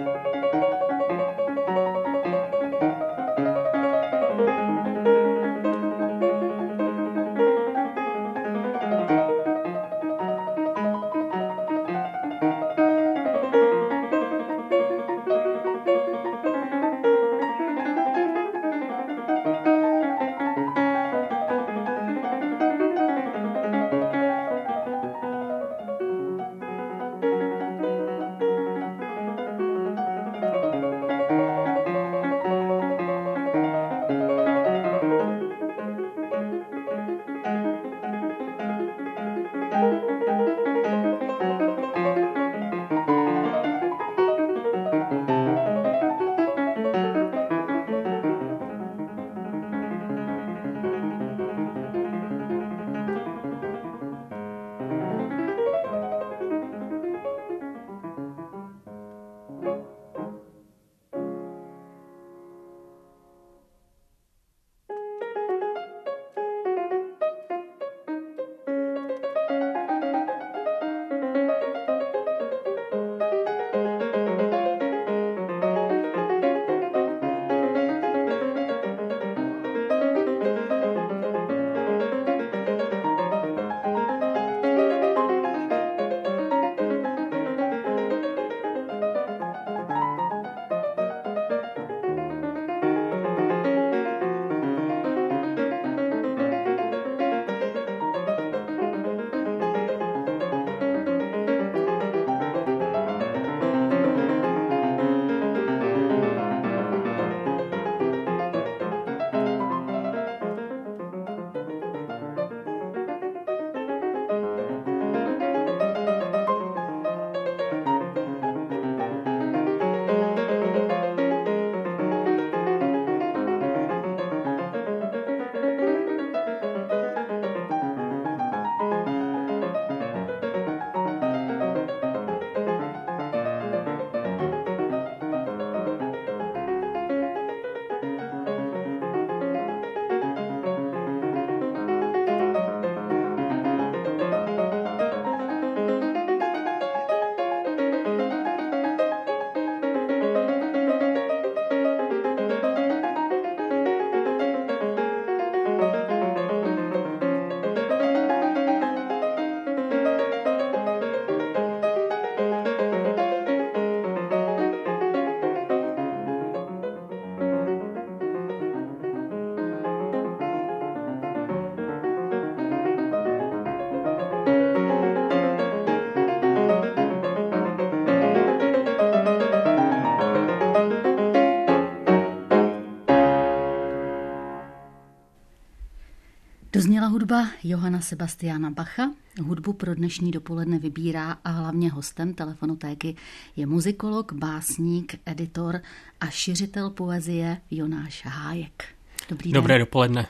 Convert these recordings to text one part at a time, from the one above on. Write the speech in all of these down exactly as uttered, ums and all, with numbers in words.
Dozněla hudba Johanna Sebastiana Bacha. Hudbu pro dnešní dopoledne vybírá a hlavně hostem Telefonotéky je muzikolog, básník, editor a šiřitel poezie Jonáš Hájek. Dobrý Dobré den. dopoledne.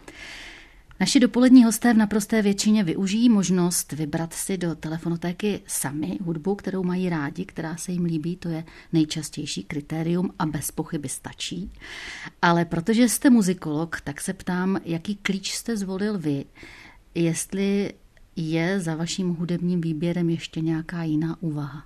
Naši dopolední hosté v naprosté většině využijí možnost vybrat si do Telefonotéky sami hudbu, kterou mají rádi, která se jim líbí, to je nejčastější kritérium a bez pochyby stačí. Ale protože jste muzikolog, tak se ptám, jaký klíč jste zvolil vy, jestli je za vaším hudebním výběrem ještě nějaká jiná úvaha.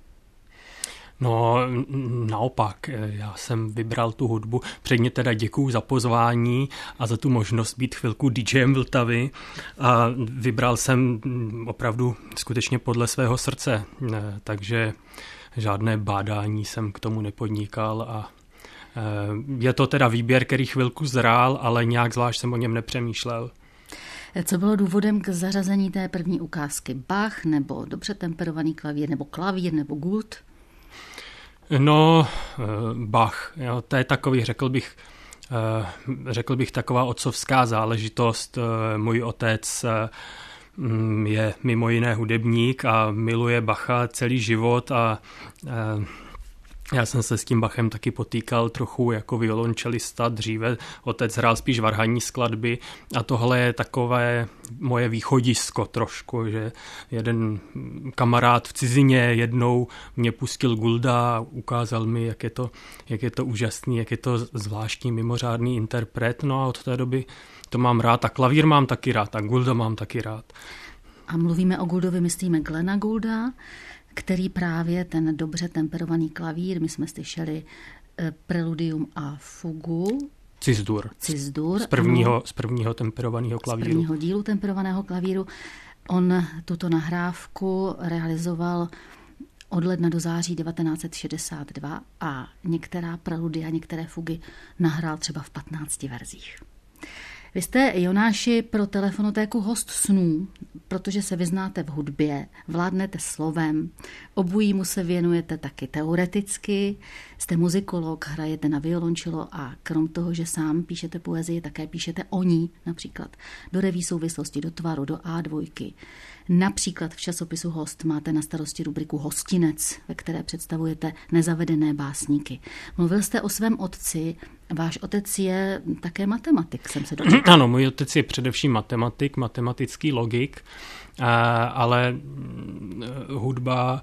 No, naopak, já jsem vybral tu hudbu. Předně teda děkuju za pozvání a za tu možnost být chvilku DJem Vltavy a vybral jsem opravdu skutečně podle svého srdce, takže žádné bádání jsem k tomu nepodnikal a je to teda výběr, který chvilku zrál, ale nějak zvlášť jsem o něm nepřemýšlel. Co bylo důvodem k zařazení té první ukázky? Bach nebo dobře temperovaný klavír, nebo klavír, nebo Gould? No, Bach, jo, to je takový, řekl bych, řekl bych taková otcovská záležitost. Můj otec je mimo jiné hudebník a miluje Bacha celý život a já jsem se s tím Bachem taky potýkal trochu jako violončelista dříve. Otec hrál spíš varhanní skladby a tohle je takové moje východisko trošku, že jeden kamarád v cizině jednou mě pustil Goulda a ukázal mi, jak je to, jak je to úžasný, jak je to zvláštní, mimořádný interpret. No a od té doby to mám rád a klavír mám taky rád a Goulda mám taky rád. A mluvíme o Gouldovi, myslíme Glena Goulda, který právě ten dobře temperovaný klavír, my jsme slyšeli preludium a fugu, Cis-dur. Cis-dur. Z prvního, z prvního temperovaného klavíru. Z prvního dílu temperovaného klavíru. On tuto nahrávku realizoval od ledna do září devatenáct set šedesát dva a některá preludia, některé fugy nahrál třeba v patnácti verzích. Vy jste, Jonáši, pro Telefonotéku host snů, protože se vyznáte v hudbě, vládnete slovem, obojímu se věnujete taky teoreticky, jste muzikolog, hrajete na violončelo a krom toho, že sám píšete poezii, také píšete o ní, například do reví souvislosti, do tvaru, do á dva. Například v časopisu Host máte na starosti rubriku Hostinec, ve které představujete nezavedené básníky. Mluvil jste o svém otci. Váš otec je také matematik, jsem se dočetla. Ano, můj otec je především matematik, matematický logik, ale hudba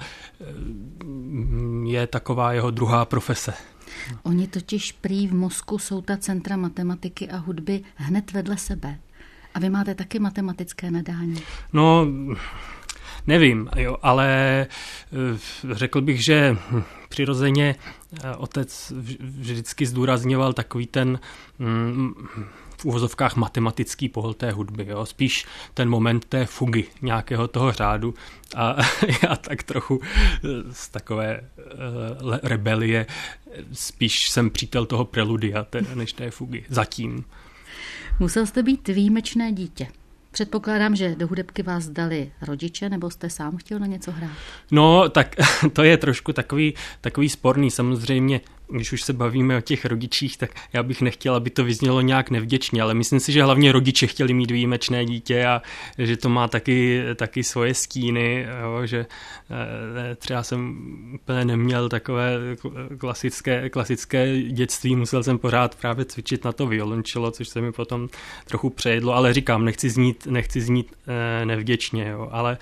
je taková jeho druhá profese. Oni totiž prý v mozku jsou ta centra matematiky a hudby hned vedle sebe. A vy máte taky matematické nadání. No, nevím, jo, ale řekl bych, že přirozeně otec vždycky zdůrazňoval takový ten v uvozovkách matematický pohled té hudby. Jo. Spíš ten moment té fugy, nějakého toho řádu. A já tak trochu z takové rebelie spíš jsem přítel toho preludia, než té fugy. Zatím. Musel jste být výjimečné dítě. Předpokládám, že do hudebky vás dali rodiče, nebo jste sám chtěl na něco hrát? No, tak to je trošku takový, takový sporný. Samozřejmě, když už se bavíme o těch rodičích, tak já bych nechtěl, aby to vyznělo nějak nevděčně, ale myslím si, že hlavně rodiče chtěli mít výjimečné dítě a že to má taky, taky svoje stíny, jo, že třeba jsem úplně neměl takové klasické, klasické dětství, musel jsem pořád právě cvičit na to violončelo, což se mi potom trochu přejedlo, ale říkám, nechci znít, nechci znít nevděčně, jo, ale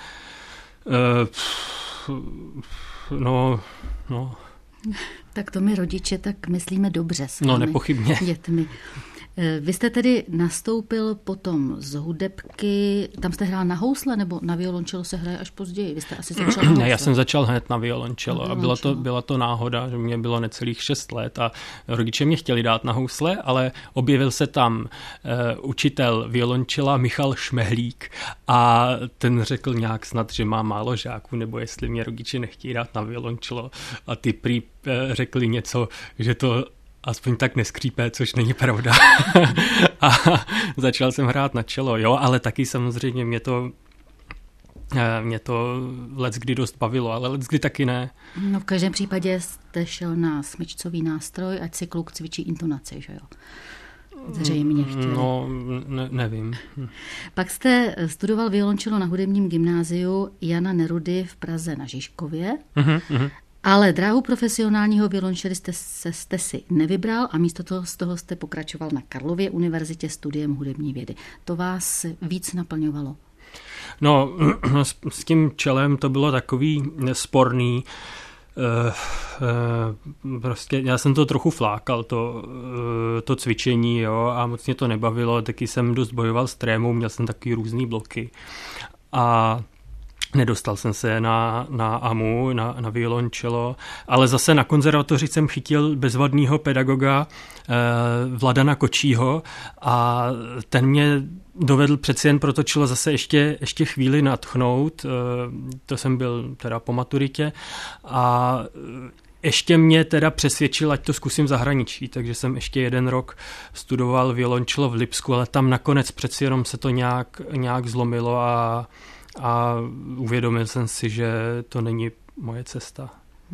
no, no, tak to my rodiče tak myslíme dobře s vámi, no, nepochybně. Dětmi. Vy jste tedy nastoupil potom z hudebky, tam jste hrál na housle, nebo na violončelo se hraje až později? Vy jste asi začal na housle. Ne, já jsem začal hned na violončelo a byla to, byla to náhoda, že mě bylo necelých šest let a rodiče mě chtěli dát na housle, ale objevil se tam uh, učitel violončela Michal Šmehlík a ten řekl nějak snad, že má málo žáků, nebo jestli mě rodiče nechtějí dát na violončelo a ty prý uh, řekli něco, že to aspoň tak neskřípé, což není pravda. A začal jsem hrát na čelo, jo, ale taky samozřejmě mě to mě to leckdy dost bavilo, ale leckdy taky ne. No v každém případě jste šel na smyčcový nástroj, ať si kluk cvičí intonaci, že jo? Zřejmě chtěli. No, ne, nevím. Pak jste studoval violončelo na hudebním gymnáziu Jana Nerudy v Praze na Žižkově. Uh-huh, uh-huh. Ale dráhu profesionálního violončelisty jste, jste si nevybral a místo toho, z toho jste pokračoval na Karlově univerzitě studiem hudební vědy. To vás víc naplňovalo? No, s, s tím čelem to bylo takový sporný. Uh, uh, prostě já jsem to trochu flákal, to, uh, to cvičení, jo, a moc mě to nebavilo, taky jsem dost bojoval s trémou, měl jsem takový různý bloky a nedostal jsem se na, na á em u, na, na violončelo, ale zase na konzervatoři jsem chytil bezvadného pedagoga eh, Vladana Kočího a ten mě dovedl přeci jen pro to čelo zase ještě, ještě chvíli nadchnout. Eh, to jsem byl teda po maturitě a ještě mě teda přesvědčil, ať to zkusím v zahraničí, takže jsem ještě jeden rok studoval violončelo v Lipsku, ale tam nakonec přeci jenom se to nějak, nějak zlomilo a A uvědomil jsem si, že to není moje cesta.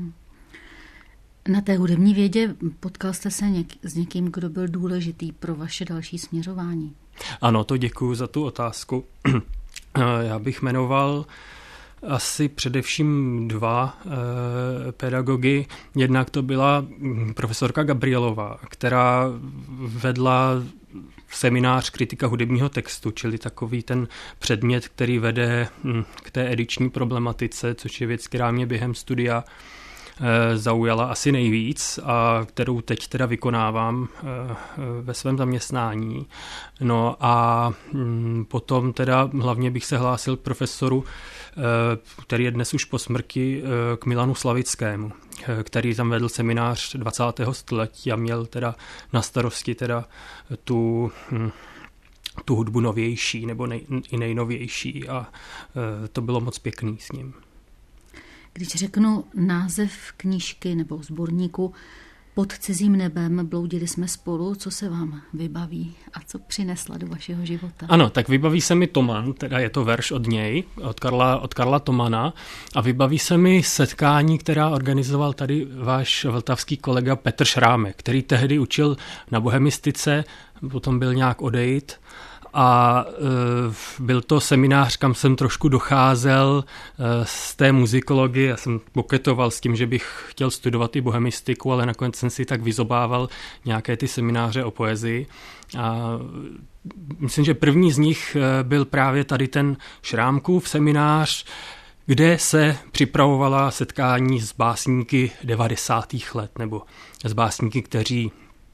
Na té hudební vědě potkal jste se něk- s někým, kdo byl důležitý pro vaše další směřování? Ano, to děkuju za tu otázku. Já bych jmenoval asi především dva eh, pedagogy. Jednak to byla profesorka Gabrielová, která vedla seminář kritika hudebního textu, čili takový ten předmět, který vede k té ediční problematice, což je věc, která mě během studia zaujala asi nejvíc a kterou teď teda vykonávám ve svém zaměstnání. No a potom teda hlavně bych se hlásil k profesoru který je dnes už po smrti, k Milanu Slavickému, který tam vedl seminář dvacátého století a měl teda na starosti teda tu, tu hudbu novější nebo nej, i nejnovější a to bylo moc pěkný s ním. Když řeknu název knížky nebo sborníku Pod cizím nebem bloudili jsme spolu, co se vám vybaví a co přinesla do vašeho života? Ano, tak vybaví se mi Toman, teda je to verš od něj, od Karla, od Karla Tomana a vybaví se mi setkání, která organizoval tady váš vltavský kolega Petr Šrámek, který tehdy učil na bohemistice, potom byl nějak odejít. A e, byl to seminář, kam jsem trošku docházel e, z té muzikologie. Já jsem koketoval s tím, že bych chtěl studovat i bohemistiku, ale nakonec jsem si tak vyzobával nějaké ty semináře o poezii. A myslím, že první z nich byl právě tady ten Šrámkův seminář, kde se připravovala setkání s básníky devadesátých let, nebo s básníky, kteří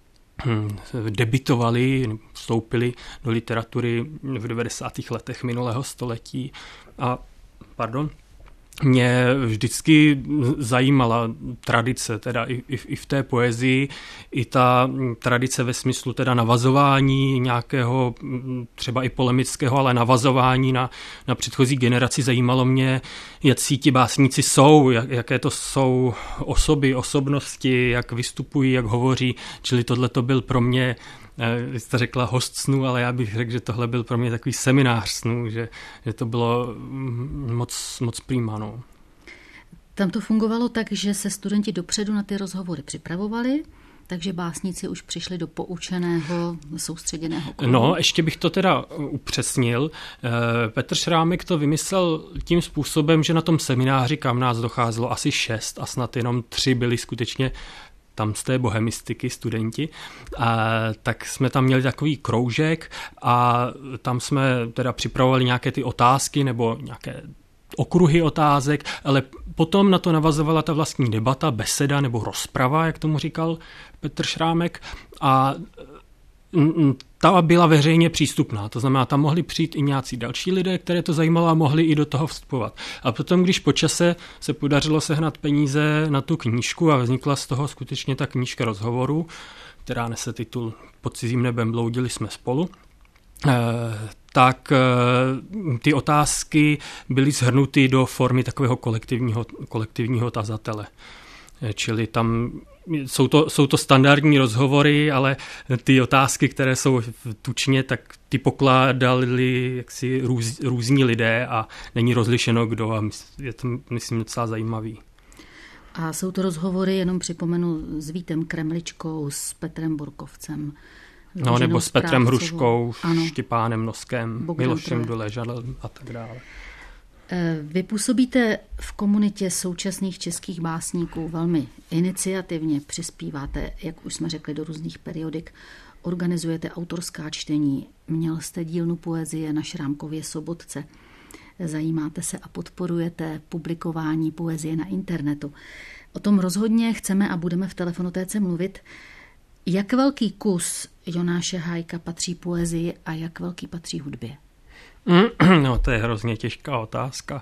debitovali, vstoupili do literatury v devadesátých letech minulého století. A, pardon, mě vždycky zajímala tradice, teda i, i, i v té poezii, i ta tradice ve smyslu teda navazování nějakého, třeba i polemického, ale navazování na, na předchozí generaci. Zajímalo mě, jak ti básníci jsou, jak, jaké to jsou osoby, osobnosti, jak vystupují, jak hovoří, čili tohle to byl pro mě, vy jste řekla host snů, ale já bych řekl, že tohle byl pro mě takový seminář snů, že, že to bylo moc, moc prima. No. Tam to fungovalo tak, že se studenti dopředu na ty rozhovory připravovali, takže básníci už přišli do poučeného, soustředěného kolu. No, ještě bych to teda upřesnil. Petr Šrámek to vymyslel tím způsobem, že na tom semináři, kam nás docházelo asi šest a snad jenom tři byli skutečně tam z té bohemistiky studenti, a tak jsme tam měli takový kroužek a tam jsme teda připravovali nějaké ty otázky nebo nějaké okruhy otázek, ale potom na to navazovala ta vlastní debata, beseda nebo rozprava, jak tomu říkal Petr Šrámek, a ta byla veřejně přístupná, to znamená, tam mohli přijít i nějací další lidé, které to zajímalo a mohli i do toho vstupovat. A potom, když po čase se podařilo sehnat peníze na tu knížku a vznikla z toho skutečně ta knížka rozhovoru, která nese titul Pod cizím nebem bloudili jsme spolu, tak ty otázky byly shrnuty do formy takového kolektivního, kolektivního tazatele. Čili tam jsou to, jsou to standardní rozhovory, ale ty otázky, které jsou tučně, tak ty pokládali jaksi růz, různí lidé a není rozlišeno kdo a je to, myslím, docela zajímavý. A jsou to rozhovory, jenom připomenu, s Vítem Kremličkou, s Petrem Borkovcem. No, nebo s Petrem Hruškou, ano. Štěpánem Noskem, Milošem Doležalem a tak dále. Vy působíte v komunitě současných českých básníků velmi iniciativně, přispíváte, jak už jsme řekli, do různých periodik, organizujete autorská čtení, měl jste dílnu poezie na Šrámkově Sobotce, zajímáte se a podporujete publikování poezie na internetu. O tom rozhodně chceme a budeme v Telefonotéce mluvit. Jak velký kus Jonáše Hájka patří poezii a jak velký patří hudbě? No, to je hrozně těžká otázka.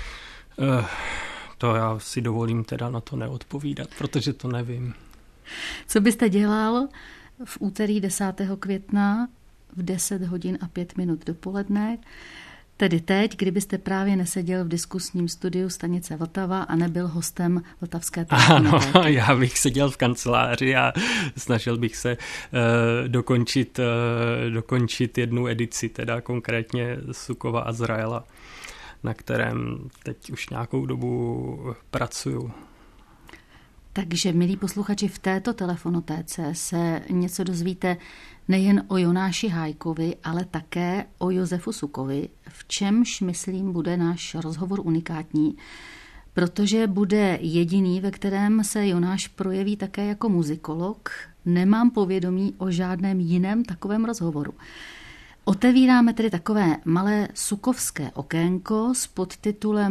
To já si dovolím teda na to neodpovídat, protože to nevím. Co byste dělal v úterý desátého května v deset hodin a pět minut dopoledne, tedy teď, kdybyste právě neseděl v diskusním studiu stanice Vltava a nebyl hostem Vltavské telefonotéky? Ano, já bych seděl v kanceláři a snažil bych se uh, dokončit, uh, dokončit jednu edici, teda konkrétně Sukova Azraela, na kterém teď už nějakou dobu pracuju. Takže, milí posluchači, v této telefonotéce se něco dozvíte nejen o Jonáši Hájkovi, ale také o Josefu Sukovi, v čemž, myslím, bude náš rozhovor unikátní, protože bude jediný, ve kterém se Jonáš projeví také jako muzikolog. Nemám povědomí o žádném jiném takovém rozhovoru. Otevíráme tedy takové malé sukovské okénko s podtitulem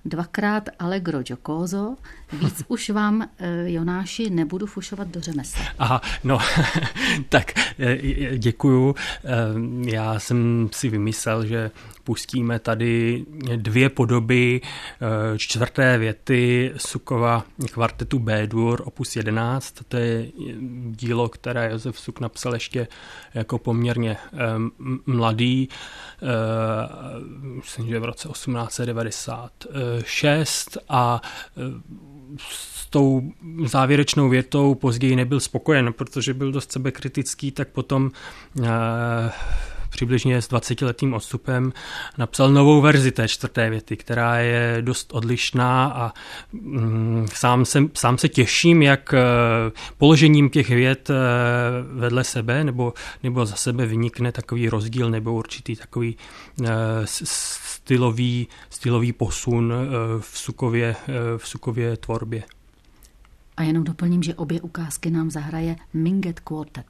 dvakrát allegro giocoso. Víc už vám, Jonáši, nebudu fušovat do řemesla. Aha, no, tak děkuju. Já jsem si vymyslel, že pustíme tady dvě podoby čtvrté věty Sukova kvartetu B-dur opus jedenáct. To je dílo, které Josef Suk napsal ještě jako poměrně mladý, myslím, že v roce osmnáct set devadesát šest, a s tou závěrečnou větou později nebyl spokojen, protože byl dost sebekritický, tak potom přibližně s dvacetiletým odstupem napsal novou verzi té čtvrté věty, která je dost odlišná, a mm, sám, se, sám se těším, jak položením těch vět vedle sebe nebo, nebo za sebe vynikne takový rozdíl nebo určitý takový uh, stylový, stylový posun v Sukově, v Sukově tvorbě. A jenom doplním, že obě ukázky nám zahraje Minget Quartet.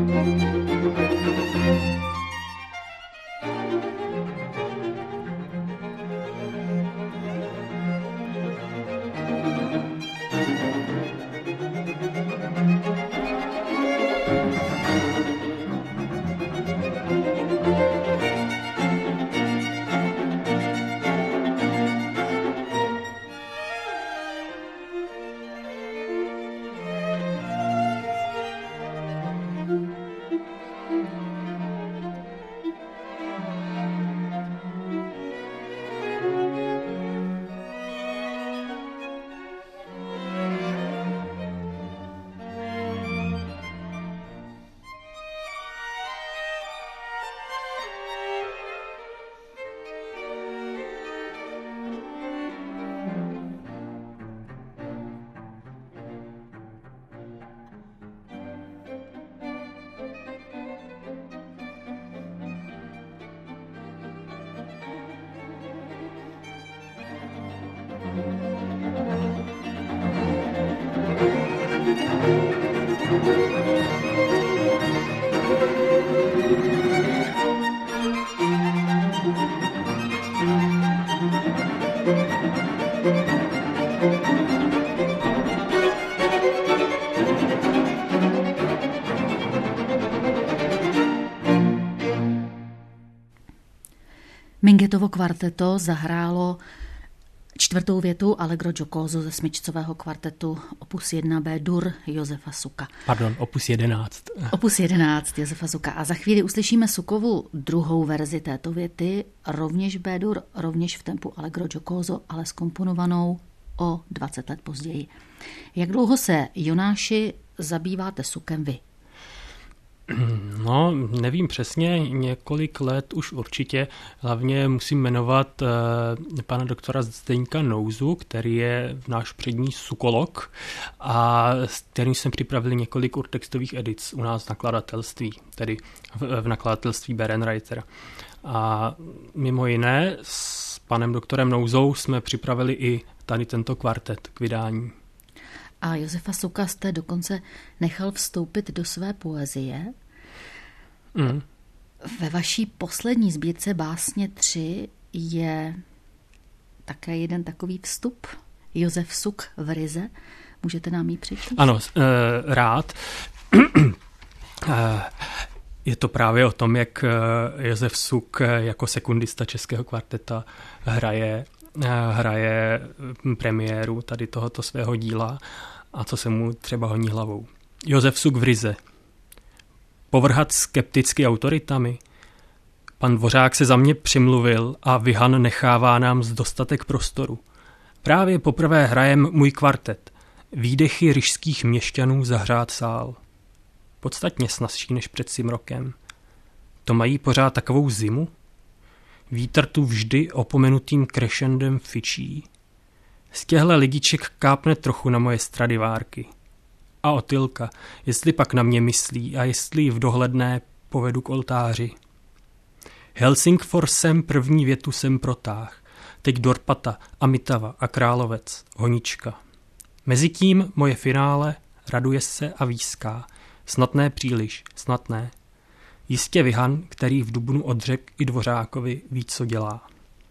Minghettovo kvarteto zahrálo čtvrtou větu Allegro giocoso ze smyčcového kvartetu opus jedna B-dur Josefa Suka. Pardon, opus jedenáct. Opus jedenáct Josefa Suka. A za chvíli uslyšíme Sukovu druhou verzi této věty, rovněž B-dur, rovněž v tempu Allegro giocoso, ale zkomponovanou o dvacet let později. Jak dlouho se, Jonáši, zabýváte Sukem vy? No, nevím přesně, několik let už určitě. Hlavně musím jmenovat eh, pana doktora Zdeňka Nouzu, který je náš přední sukolog a s kterým jsme připravili několik urtextových edic u nás v nakladatelství, tedy v, v nakladatelství Berenreiter. A mimo jiné s panem doktorem Nouzou jsme připravili i tady tento kvartet k vydání. A Josefa Suka jste dokonce nechal vstoupit do své poezie. Mm. Ve vaší poslední sbírce Básně tři je také jeden takový vstup. Josef Suk v Rize. Můžete nám ji přečíst? Ano, rád. Je to právě o tom, jak Josef Suk jako sekundista českého kvarteta hraje, hraje premiéru tady tohoto svého díla a co se mu třeba honí hlavou. Josef Suk v Rize. Povrhat skepticky autoritami? Pan Dvořák se za mě přimluvil a Vyhan nechává nám z dostatek prostoru. Právě poprvé hrajem můj kvartet. Výdechy ryšských měšťanů zahřát sál. Podstatně snazší než před svým rokem. To mají pořád takovou zimu? Vítr tu vždy opomenutým crescendem fičí. Z těhle lidiček kápne trochu na moje Stradivárky. A Otylka, jestli pak na mě myslí a jestli v dohledné povedu k oltáři. Helsingforsem první větu jsem protáh, teď Dorpata, Amitava a Královec, Honička. Mezitím moje finále raduje se a výská, snad ne příliš, snad ne. Jistě Vyhan, který v dubnu odřek i Dvořákovi ví, co dělá.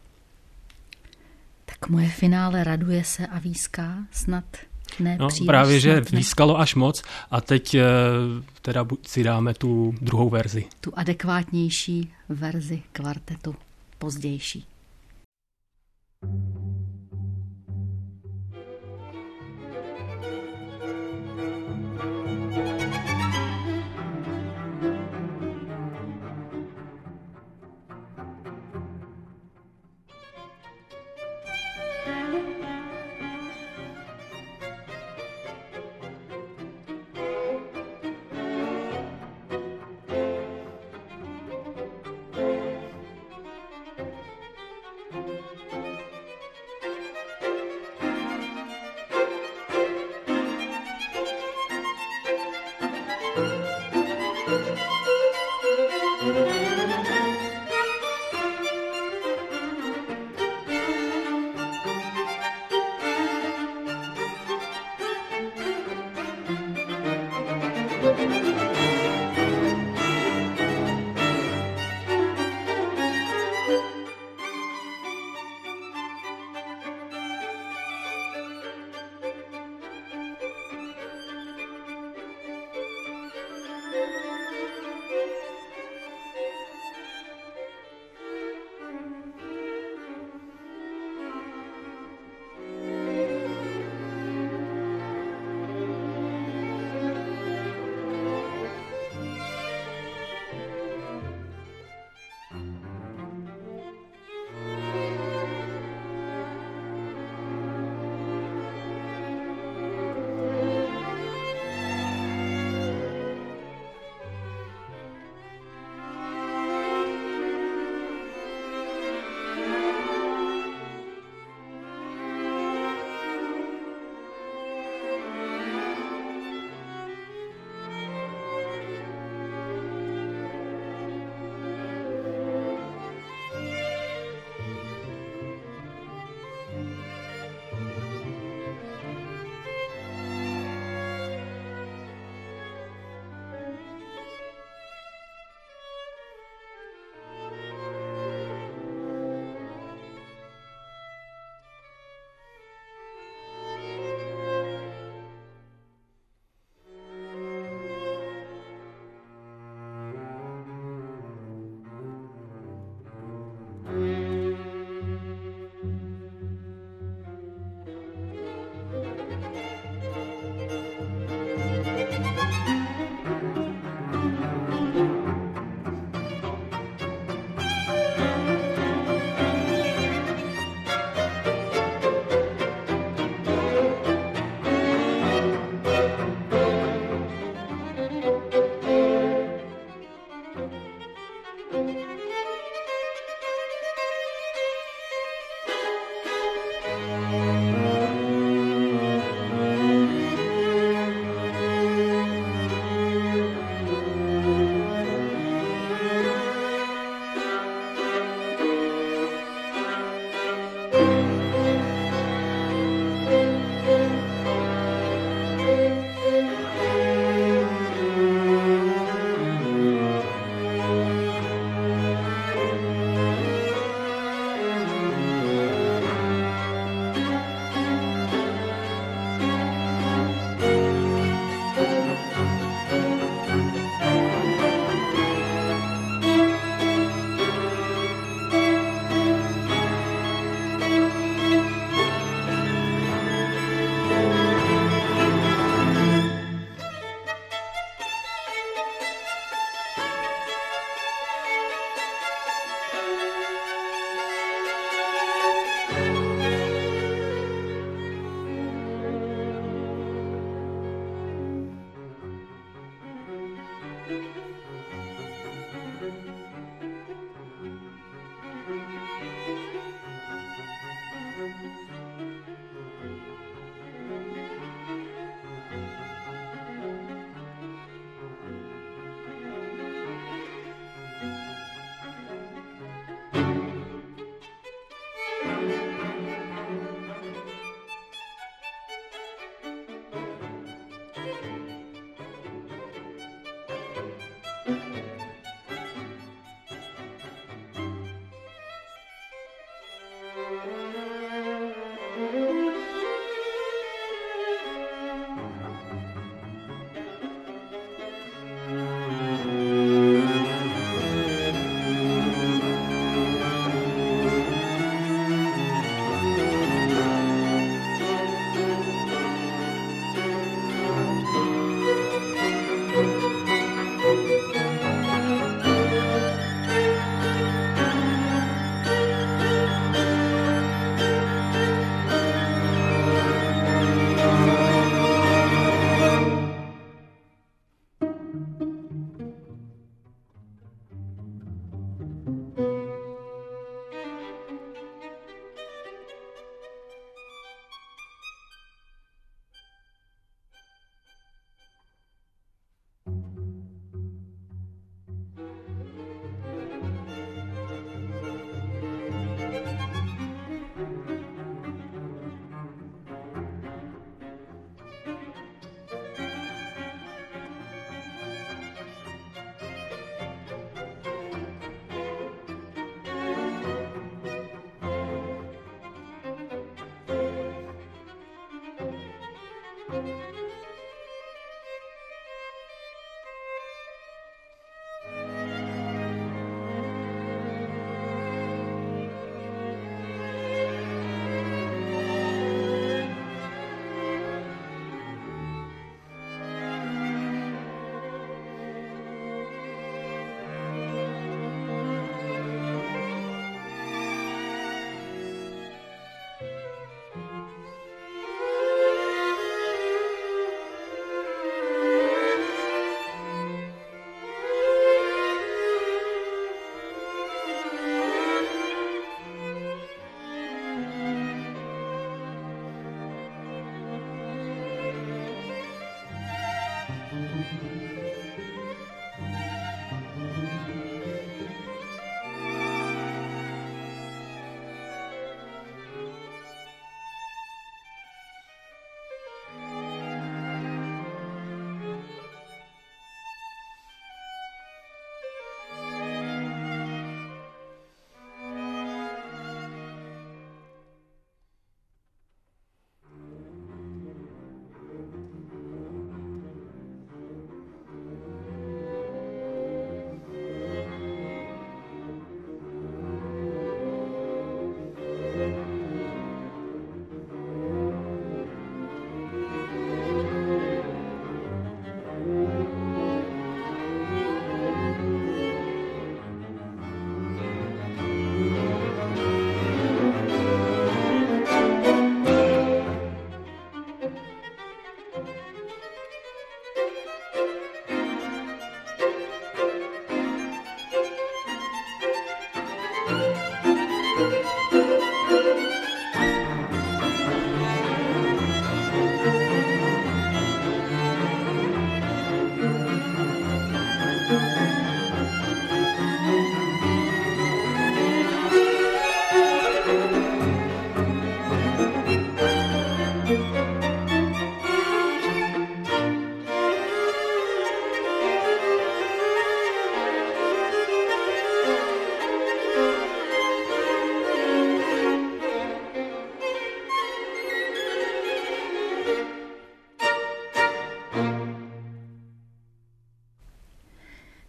Tak moje finále raduje se a výská, snad ne no, příliš. Právě, že snad výskalo až moc a teď teda si dáme tu druhou verzi. Tu adekvátnější verzi kvartetu, pozdější.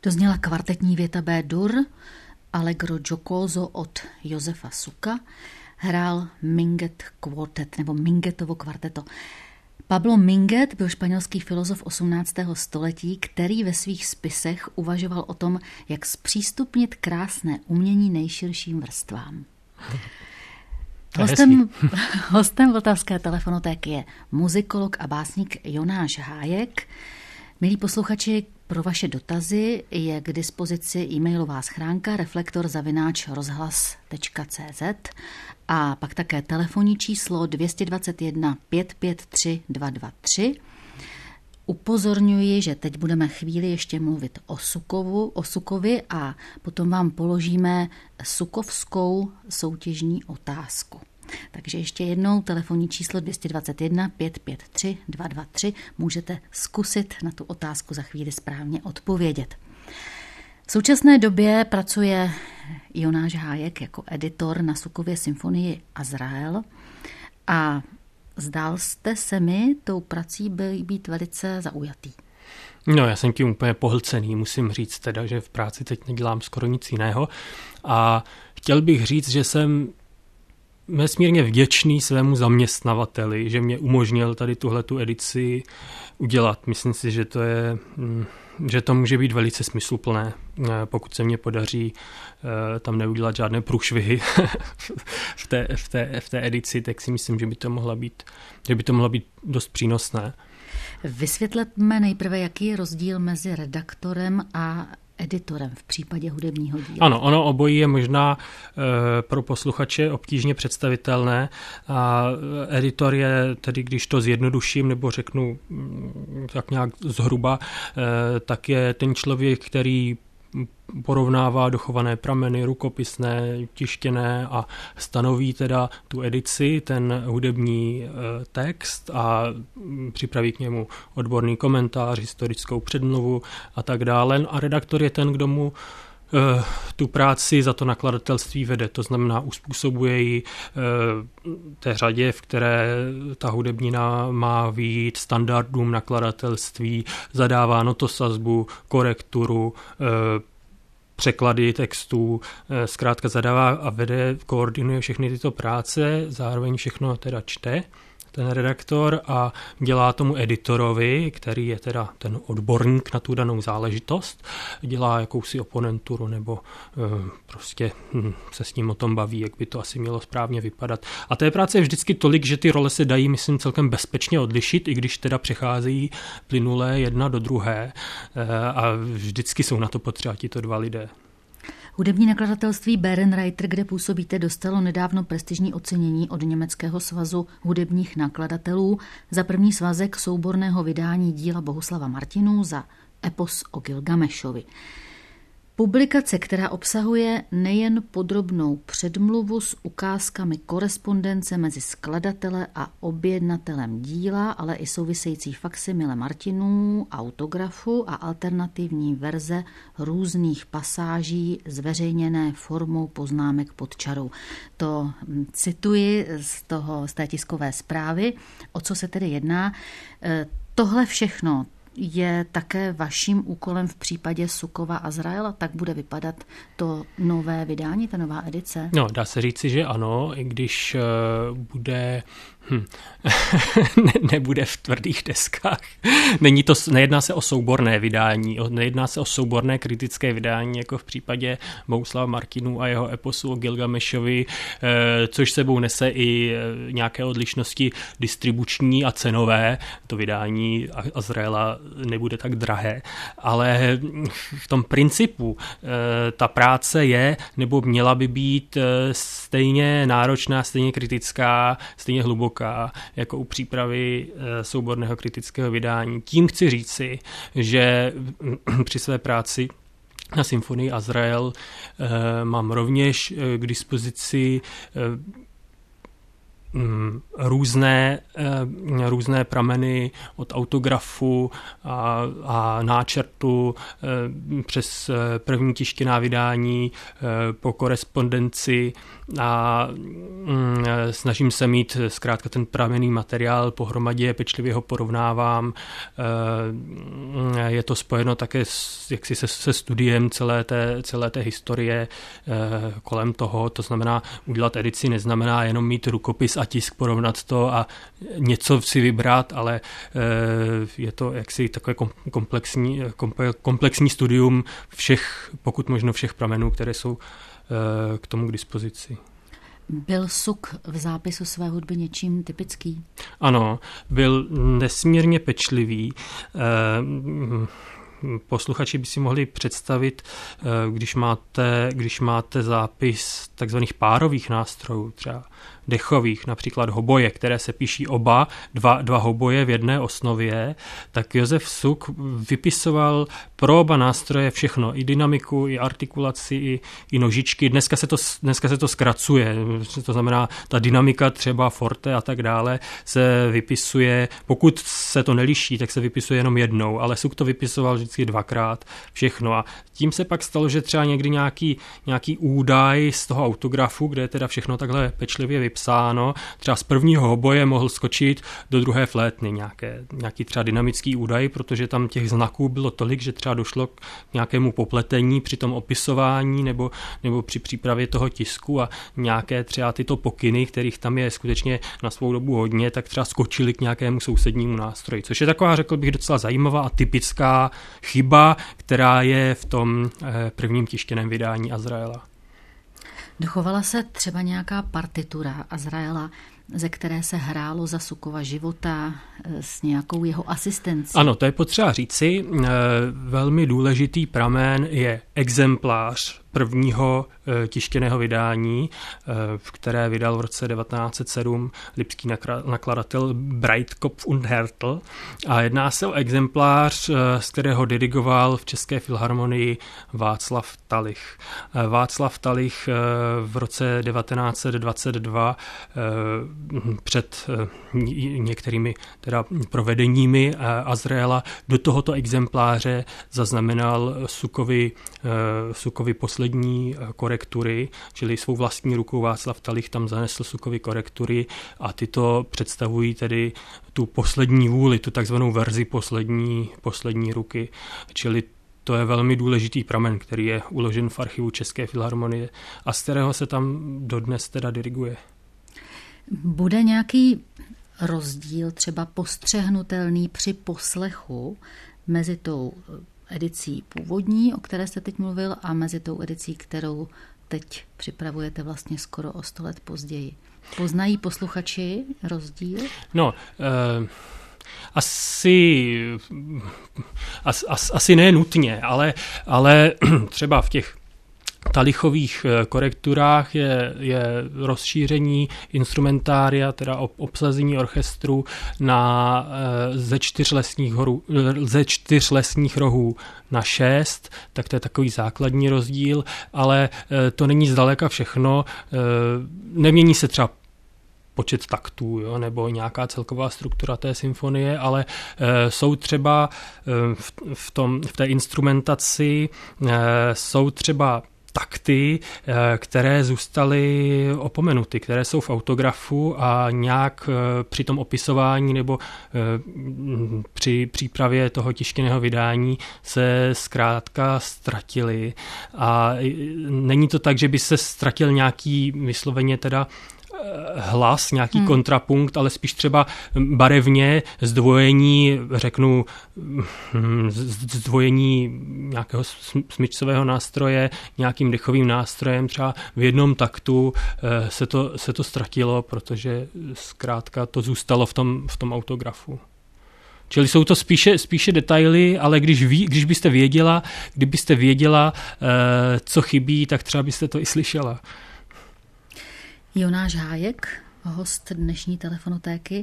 Dozněla kvartetní věta B-dur, Allegro giocoso od Josefa Suka, hrál Minget Quartet nebo Mingetovo kvarteto. Pablo Minget byl španělský filozof osmnáctého století, který ve svých spisech uvažoval o tom, jak zpřístupnit krásné umění nejširším vrstvám. Hostem, hostem Vltavské telefonotéky je muzikolog a básník Jonáš Hájek. Milí posluchači, pro vaše dotazy je k dispozici e-mailová schránka reflektor zavináč rozhlas tečka cé zet a pak také telefonní číslo dvě stě dvacet jedna pět pět tři dva dva tři. Upozorňuji, že teď budeme chvíli ještě mluvit o Sukovu, o Sukovi a potom vám položíme sukovskou soutěžní otázku. Takže ještě jednou telefonní číslo dvě stě dvacet jedna pět pět tři dva dva tři. Můžete zkusit na tu otázku za chvíli správně odpovědět. V současné době pracuje Jonáš Hájek jako editor na Sukově symfonii Azrael a zdál jste se mi tou prací být velice zaujatý. No, já jsem tím úplně pohlcený, musím říct teda, že v práci teď nedělám skoro nic jiného a chtěl bych říct, že jsem nesmírně vděčný svému zaměstnavateli, že mě umožnil tady tuhletu edici udělat. Myslím si, že to je, že to může být velice smysluplné, pokud se mně podaří tam neudělat žádné průšvihy v té, v té, v té edici, tak si myslím, že by to mohla být, že by to mohlo být dost přínosné. Vysvětleme nejprve, jaký je rozdíl mezi redaktorem a editorem v případě hudebního díla. Ano, ono obojí je možná e, pro posluchače obtížně představitelné a editor je tedy, když to zjednoduším nebo řeknu tak nějak zhruba, e, tak je ten člověk, který porovnává dochované prameny, rukopisné, tištěné a stanoví teda tu edici, ten hudební e, text a připraví k němu odborný komentář, historickou předmluvu a tak dále. A redaktor je ten, kdo mu e, tu práci za to nakladatelství vede, to znamená uspůsobuje ji e, té řadě, v které ta hudebnina má vyjít, standardům nakladatelství, zadává notosazbu, korekturu, e, překlady textů, zkrátka zadává a vede, koordinuje všechny tyto práce, zároveň všechno teda čte ten redaktor a dělá tomu editorovi, který je teda ten odborník na tu danou záležitost, dělá jakousi oponenturu nebo e, prostě hm, se s ním o tom baví, jak by to asi mělo správně vypadat. A té práce je vždycky tolik, že ty role se dají, myslím, celkem bezpečně odlišit, i když teda přecházejí plynule jedna do druhé e, a vždycky jsou na to potřeba tito dva lidé. Hudební nakladatelství Bärenreiter, kde působíte, dostalo nedávno prestižní ocenění od Německého svazu hudebních nakladatelů za první svazek souborného vydání díla Bohuslava Martinů za epos o Gilgamešovi. Publikace, která obsahuje nejen podrobnou předmluvu s ukázkami korespondence mezi skladatele a objednatelem díla, ale i související faksimile Martinů, autografu a alternativní verze různých pasáží zveřejněné formou poznámek pod čarou. To cituji z, toho, z té tiskové zprávy. O co se tedy jedná? Tohle všechno je také vaším úkolem v případě Sukova Azraela, tak bude vypadat to nové vydání, ta nová edice? No, dá se říci, že ano, i když uh, bude Hm. ne, nebude v tvrdých deskách. Není to, nejedná se o souborné vydání, nejedná se o souborné kritické vydání, jako v případě Bohuslava Martinů a jeho eposu o Gilgamešovi, což sebou nese i nějaké odlišnosti distribuční a cenové. To vydání Azraela nebude tak drahé, ale v tom principu ta práce je, nebo měla by být stejně náročná, stejně kritická, stejně hluboká jako u přípravy souborného kritického vydání. Tím chci říci, že při své práci na symfonii Azrael mám rovněž k dispozici různé, různé prameny od autografu a, a náčrtu přes první tištěná vydání po korespondenci a snažím se mít zkrátka ten pramenný materiál pohromadě, pečlivě ho porovnávám. Je to spojeno také s, jaksi se, se studiem celé té, celé té historie kolem toho, to znamená udělat edici neznamená jenom mít rukopis a tisk, porovnat to a něco si vybrat, ale je to jaksi takové komplexní, komplexní studium všech, pokud možno všech pramenů, které jsou k tomu k dispozici. Byl Suk v zápisu své hudby něčím typický? Ano, byl nesmírně pečlivý. Posluchači by si mohli představit, když máte, když máte zápis takzvaných párových nástrojů, třeba dechových, například hoboje, které se píší oba, dva, dva hoboje v jedné osnově, tak Josef Suk vypisoval pro oba nástroje všechno, i dynamiku, i artikulaci, i, i nožičky. Dneska se, to, dneska se to zkracuje, to znamená, ta dynamika třeba forte a tak dále se vypisuje, pokud se to neliší, tak se vypisuje jenom jednou, ale Suk to vypisoval vždycky dvakrát všechno a tím se pak stalo, že třeba někdy nějaký, nějaký údaj z toho autografu, kde je teda všechno takhle pečlivě vypsáno, třeba z prvního hoboje mohl skočit do druhé flétny nějaké, nějaký třeba dynamický údaj, protože tam těch znaků bylo tolik, že třeba došlo k nějakému popletení při tom opisování nebo, nebo při přípravě toho tisku a nějaké třeba tyto pokyny, kterých tam je skutečně na svou dobu hodně, tak třeba skočili k nějakému sousednímu nástroji, což je taková, řekl bych, docela zajímavá a typická chyba, která je v tom prvním tištěném vydání Azraela. Dochovala se třeba nějaká partitura Azraela, ze které se hrálo za Sukova života s nějakou jeho asistencí? Ano, to je potřeba říci. Velmi důležitý pramen je exemplář prvního tištěného vydání, v které vydal v roce devatenáct set sedm lipský nakladatel Breitkopf und Härtel. A jedná se o exemplář, z kterého dirigoval v České filharmonii Václav Talich. Václav Talich v roce devatenáct set dvacet dva před některými teda provedeními Azraela do tohoto exempláře zaznamenal Sukovi, Sukovi poslední korektury, čili svou vlastní rukou Václav Talich tam zanesl Sukovi korektury a tyto představují tedy tu poslední vůli, tu takzvanou verzi poslední, poslední ruky, čili to je velmi důležitý pramen, který je uložen v archivu České filharmonie a z kterého se tam dodnes teda diriguje. Bude nějaký rozdíl třeba postřehnutelný při poslechu mezi tou edicí původní, o které jste teď mluvil, a mezi tou edicí, kterou teď připravujete vlastně skoro o sto let později? Poznají posluchači rozdíl? No, uh... Asi, as, as, asi ne nutně, ale, ale třeba v těch Talichových korekturách je, je rozšíření instrumentária, teda obsazení orchestru na ze čtyř lesních, horu, ze čtyř lesních rohů na šest, tak to je takový základní rozdíl, ale to není zdaleka všechno. Nemění se třeba počet taktů, jo, nebo nějaká celková struktura té symfonie, ale e, jsou třeba e, v, v, tom, v té instrumentaci e, jsou třeba takty, e, které zůstaly opomenuty, které jsou v autografu a nějak e, při tom opisování nebo e, při přípravě toho tištěného vydání se zkrátka ztratily. A není to tak, že by se ztratil nějaký vysloveně teda hlas, nějaký hmm. kontrapunkt, ale spíš třeba barevně zdvojení, řeknu, zdvojení nějakého smyčcového nástroje, nějakým dechovým nástrojem, třeba v jednom taktu se to, se to ztratilo, protože zkrátka to zůstalo v tom, v tom autografu. Čili jsou to spíše, spíše detaily, ale když, ví, když byste věděla, kdybyste věděla, co chybí, tak třeba byste to i slyšela. Jonáš Hájek, host dnešní telefonotéky,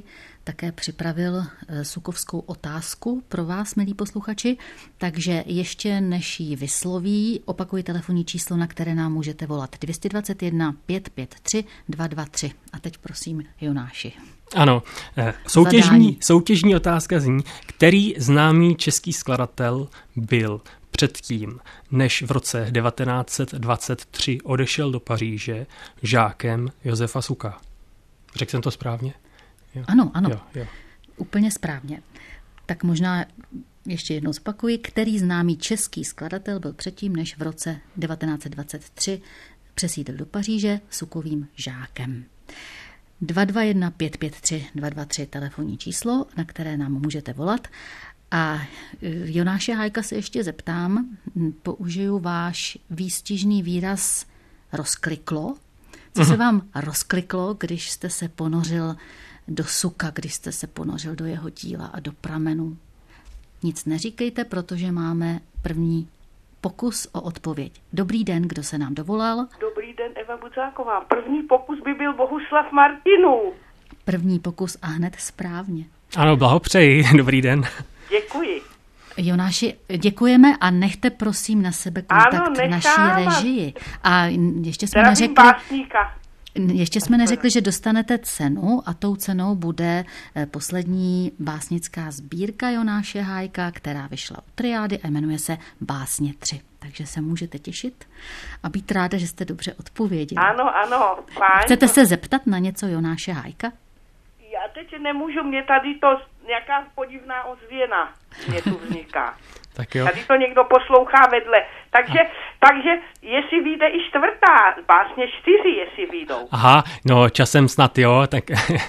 také připravil sukovskou otázku pro vás, milí posluchači, takže ještě než ji vysloví, opakuji telefonní číslo, na které nám můžete volat dvě dvacet jedna pět pět tři dva dva tři. A teď prosím, Jonáši. Ano, soutěžní, soutěžní otázka zní, který známý český skladatel byl předtím, než v roce devatenáct set dvacet tři odešel do Paříže žákem Josefa Suka. Řekl jsem to správně? Jo. Ano, ano, jo, jo. Úplně správně. Tak možná ještě jednou zopakuji, který známý český skladatel byl předtím, než v roce devatenáct set dvacet tři přesídlil do Paříže Sukovým žákem. dva dva jedna pět pět tři dva dva tři telefonní číslo, na které nám můžete volat. A Jonáše Hájka se ještě zeptám, použiju váš výstižný výraz rozkliklo. Co se vám rozkliklo, když jste se ponořil do Suka, když jste se ponořil do jeho díla a do pramenů? Nic neříkejte, protože máme první pokus o odpověď. Dobrý den, kdo se nám dovolal? Dobrý den, Eva Budzáková. První pokus by byl Bohuslav Martinů. První pokus a hned správně. Ano, blahopřeji. Dobrý den. Děkuji. Jonáši, děkujeme a nechte prosím na sebe kontakt ano, v naší režii. A ještě jsme Zdravím neřekli, básníka. ještě jsme neřekli, že dostanete cenu a tou cenou bude poslední básnická sbírka Jonáše Hájka, která vyšla od Triády a jmenuje se Básně tři. Takže se můžete těšit a být ráda, že jste dobře odpověděli. Ano, ano, fajn. Chcete se zeptat na něco Jonáše Hájka? Já teď nemůžu, mě tady to nějaká podivná ozvěna mě tu vzniká. Tak jo. Tady to někdo poslouchá vedle. Takže, takže jestli vyjde i čtvrtá, básně čtyři, jestli vyjdou. Aha, no časem snad jo, tak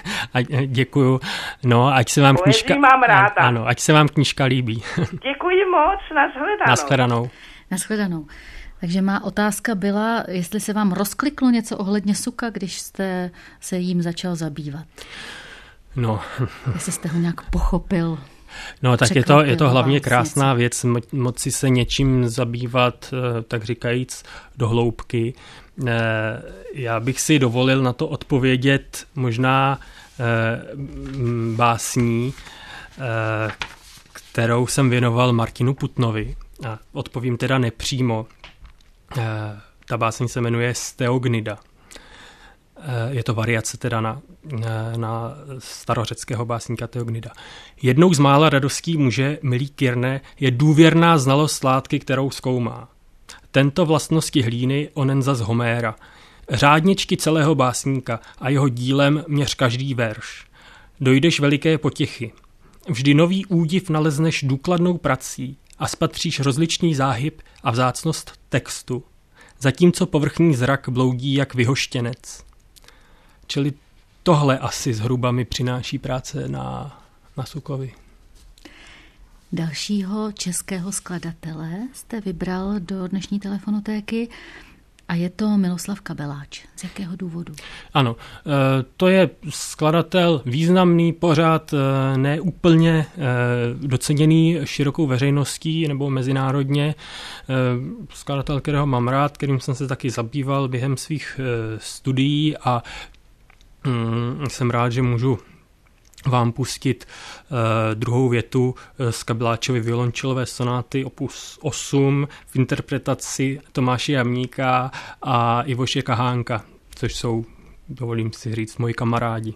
děkuju. No, ať se vám Poezii knížka... mám ráda. Ano, ať se vám knížka líbí. Děkuji moc, nashledanou. Nashledanou. Nashledanou. Takže má otázka byla, jestli se vám rozkliklo něco ohledně Suka, když jste se jím začal zabývat. No. Jestli jste ho nějak pochopil. No tak je to, je to hlavně krásná věc, moci se něčím zabývat, tak říkajíc, do hloubky. Já bych si dovolil na to odpovědět možná básní, kterou jsem věnoval Martinu Putnovi. A odpovím teda nepřímo. Ta báseň se jmenuje Steognida. Je to variace teda na, na starořeckého básníka Theognida. Jednou z mála radostí muže, milý Kyrne, je důvěrná znalost látky, kterou zkoumá. Tento vlastnosti hlíny onen zas Homéra. Řádničky celého básníka a jeho dílem měř každý verš. Dojdeš veliké potěchy. Vždy nový údiv nalezneš důkladnou prací a spatříš rozličný záhyb a vzácnost textu, zatímco povrchní zrak bloudí jak vyhoštěnec. Čili tohle asi zhruba mi přináší práce na, na Sukovi. Dalšího českého skladatele jste vybral do dnešní telefonotéky a je to Miloslav Kabeláč. Z jakého důvodu? Ano, to je skladatel významný, pořád neúplně doceněný širokou veřejností nebo mezinárodně. Skladatel, kterého mám rád, kterým jsem se taky zabýval během svých studií a jsem rád, že můžu vám pustit uh, druhou větu z Kabeláčovy violončelové sonáty opus osm v interpretaci Tomáše Jamníka a Ivoše Kahánka, což jsou, dovolím si říct, moji kamarádi.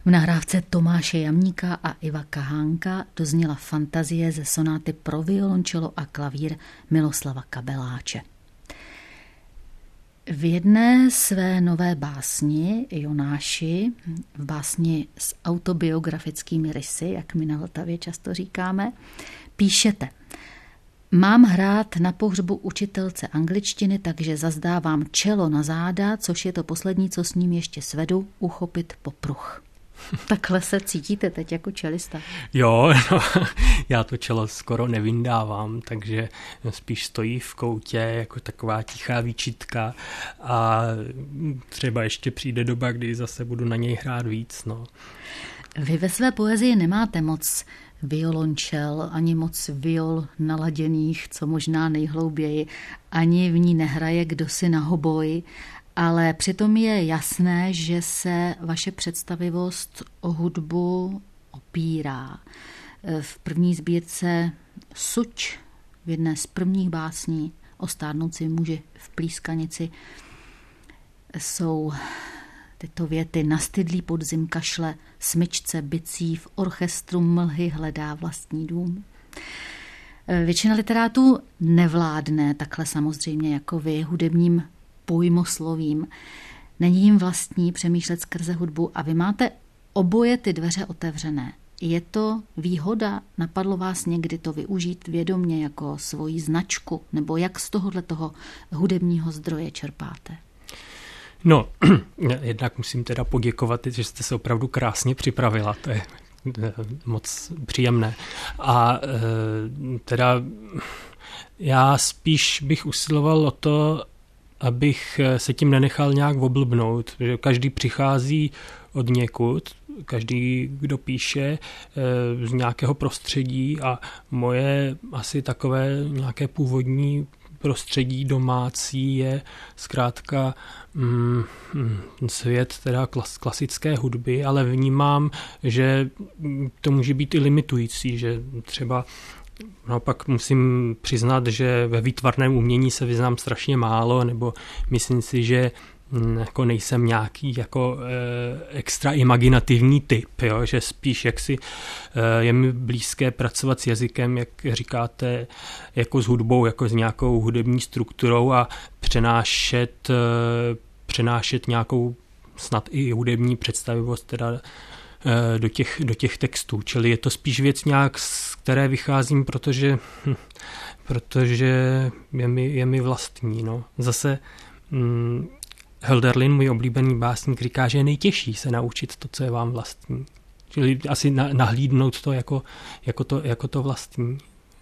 V nahrávce Tomáše Jamníka a Iva Kahánka dozněla fantazie ze sonáty pro violončelo a klavír Miloslava Kabeláče. V jedné své nové básni Jonáši, v básni s autobiografickými rysy, jak my na Vltavě často říkáme, píšete: Mám hrát na pohřbu učitelce angličtiny, takže zazdávám čelo na záda, což je to poslední, co s ním ještě svedu, uchopit popruh. Takhle se cítíte teď jako čelista? Jo, no, já to čelo skoro nevyndávám, takže spíš stojí v koutě jako taková tichá výčitka a třeba ještě přijde doba, kdy zase budu na něj hrát víc. No. Vy ve své poezii nemáte moc violončel, ani moc viol naladěných, co možná nejhlouběji, ani v ní nehraje kdosi na hoboj, ale přitom je jasné, že se vaše představivost o hudbu opírá. V první sbírce Suč, v jedné z prvních básní o stárnoucí muži v Plískanici, jsou tyto věty: Nastydlý podzim kašle, smyčce bicí, v orchestru mlhy hledá vlastní dům. Většina literátů nevládne takhle samozřejmě jako vy hudebním pojmoslovím. Není jim vlastní přemýšlet skrze hudbu a vy máte oboje ty dveře otevřené. Je to výhoda? Napadlo vás někdy to využít vědomě jako svoji značku? Nebo jak z tohohle toho hudebního zdroje čerpáte? No, jednak musím teda poděkovat, že jste se opravdu krásně připravila. To je moc příjemné. A teda já spíš bych usiloval o to, abych se tím nenechal nějak oblbnout, že každý přichází od někud, každý, kdo píše, z nějakého prostředí a moje asi takové nějaké původní prostředí domácí je zkrátka mm, svět teda klas, klasické hudby, ale vnímám, že to může být i limitující, že třeba naopak musím přiznat, že ve výtvarném umění se vyznám strašně málo, nebo myslím si, že jako nejsem nějaký jako e, extra imaginativní typ, jo? Že spíš jaksi e, je mi blízké pracovat s jazykem, jak říkáte, jako s hudbou, jako s nějakou hudební strukturou a přenášet, e, přenášet nějakou snad i hudební představivost teda e, do těch, do těch textů. Čili je to spíš věc nějak, z které vycházím, protože, hm, protože je mi, je mi vlastní. No. Zase hm, Hölderlin, můj oblíbený básník, říká, že je nejtěžší se naučit to, co je vám vlastní. Čili asi nahlídnout to jako, jako, to, jako to vlastní.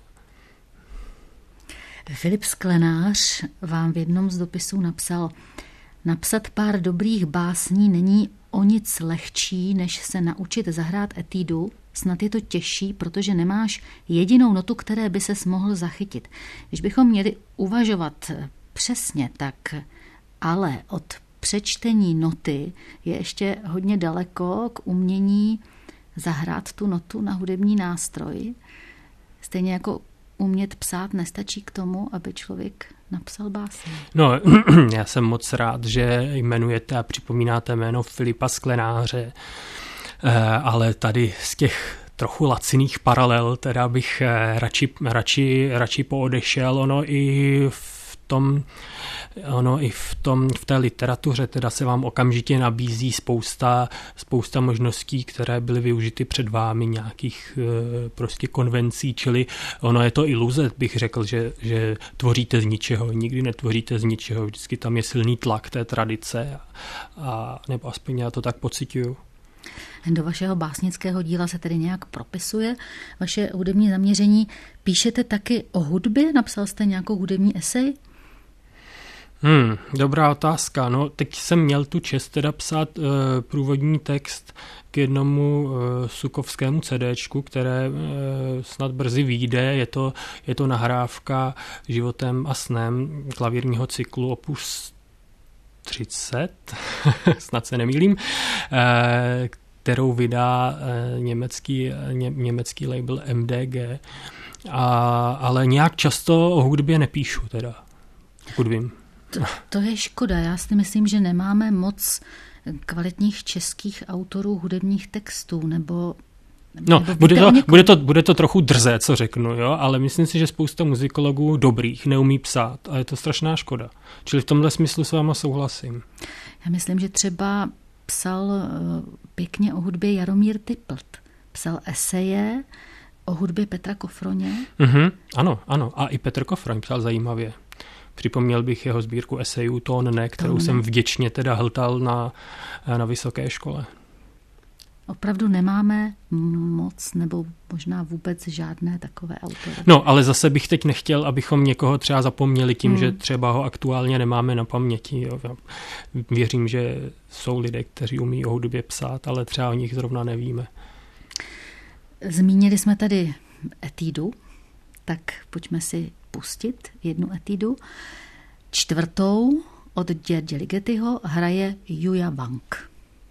Filip Sklenář vám v jednom z dopisů napsal: Napsat pár dobrých básní není o nic lehčí, než se naučit zahrát etídu. Snad je to těžší, protože nemáš jedinou notu, které by ses mohl zachytit. Když bychom měli uvažovat přesně, tak ale od přečtení noty je ještě hodně daleko k umění zahrát tu notu na hudební nástroj. Stejně jako umět psát nestačí k tomu, aby člověk napsal báseň. No, já jsem moc rád, že jmenujete a připomínáte jméno Filipa Sklenáře, ale tady z těch trochu laciných paralel teda bych radši, radši, radši poodešel. Ono i v tom Ono i v, tom, v té literatuře teda se vám okamžitě nabízí spousta, spousta možností, které byly využity před vámi, nějakých e, prostě konvencí, čili ono je to iluze, bych řekl, že, že tvoříte z ničeho, nikdy netvoříte z ničeho, vždycky tam je silný tlak té tradice, a, a, nebo aspoň já to tak pociťuju. Do vašeho básnického díla se tedy nějak propisuje vaše hudební zaměření. Píšete taky o hudbě? Napsal jste nějakou hudební esej? Hmm, dobrá otázka. No, teď jsem měl tu čest teda psát uh, průvodní text k jednomu uh, sukovskému CDčku, které uh, snad brzy vyjde. Je to, je to nahrávka Životem a snem klavírního cyklu opus třicet, snad se nemýlím, uh, kterou vydá uh, německý, ně, německý label M D G. A, ale nějak často o hudbě nepíšu teda, pokud vím. To, to je škoda. Já si myslím, že nemáme moc kvalitních českých autorů hudebních textů, nebo... No, nebo bude to, bude, to, bude to trochu drzé, co řeknu, jo, ale myslím si, že spousta muzikologů dobrých neumí psát a je to strašná škoda. Čili v tomhle smyslu s váma souhlasím. Já myslím, že třeba psal pěkně o hudbě Jaromír Typlt. Psal eseje o hudbě Petra Kofroně. Mm-hmm, ano, ano. A i Petr Kofroň psal zajímavě. Připomněl bych jeho sbírku esejů Tón ne, kterou Tón ne. jsem vděčně teda hltal na, na vysoké škole. Opravdu nemáme moc nebo možná vůbec žádné takové autory. No, ale zase bych teď nechtěl, abychom někoho třeba zapomněli tím, hmm. že třeba ho aktuálně nemáme na paměti. Jo. Věřím, že jsou lidé, kteří umí o hudbě psát, ale třeba o nich zrovna nevíme. Zmínili jsme tady etídu, tak pojďme si pustit jednu etídu. Čtvrtou od György Ligetyho hraje Julia Wang.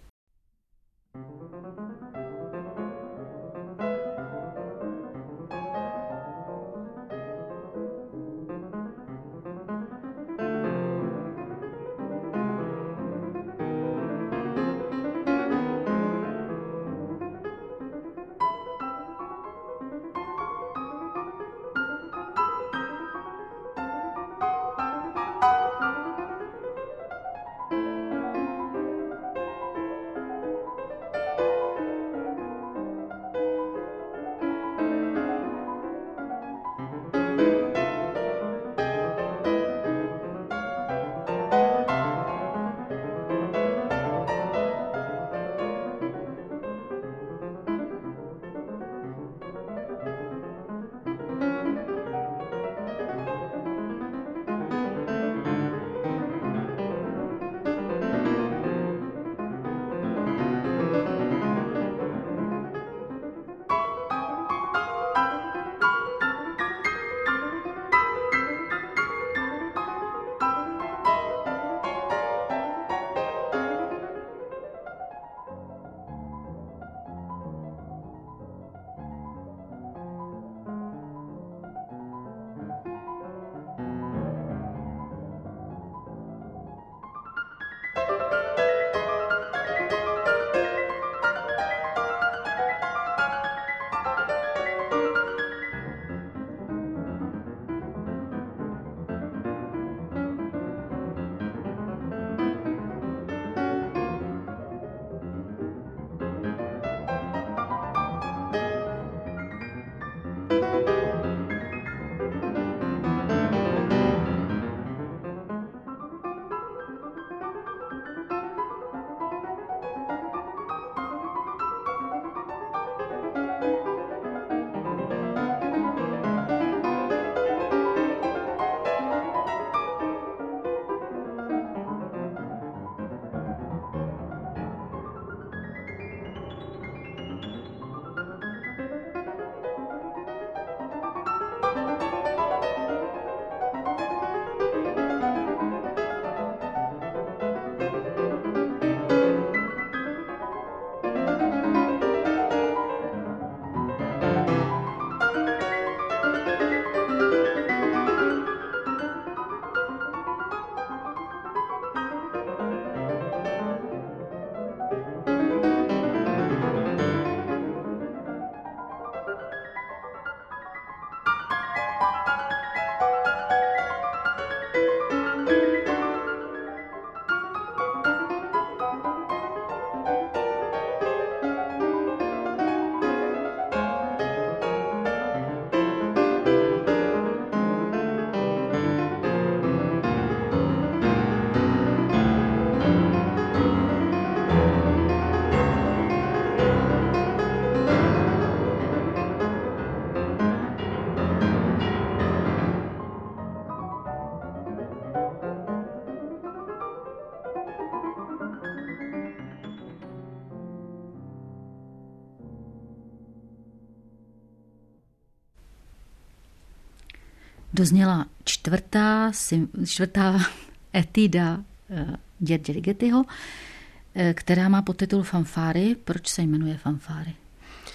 Dozněla čtvrtá, čtvrtá etída György Ligetyho, která má podtitul Fanfáry. Proč se jmenuje Fanfáry?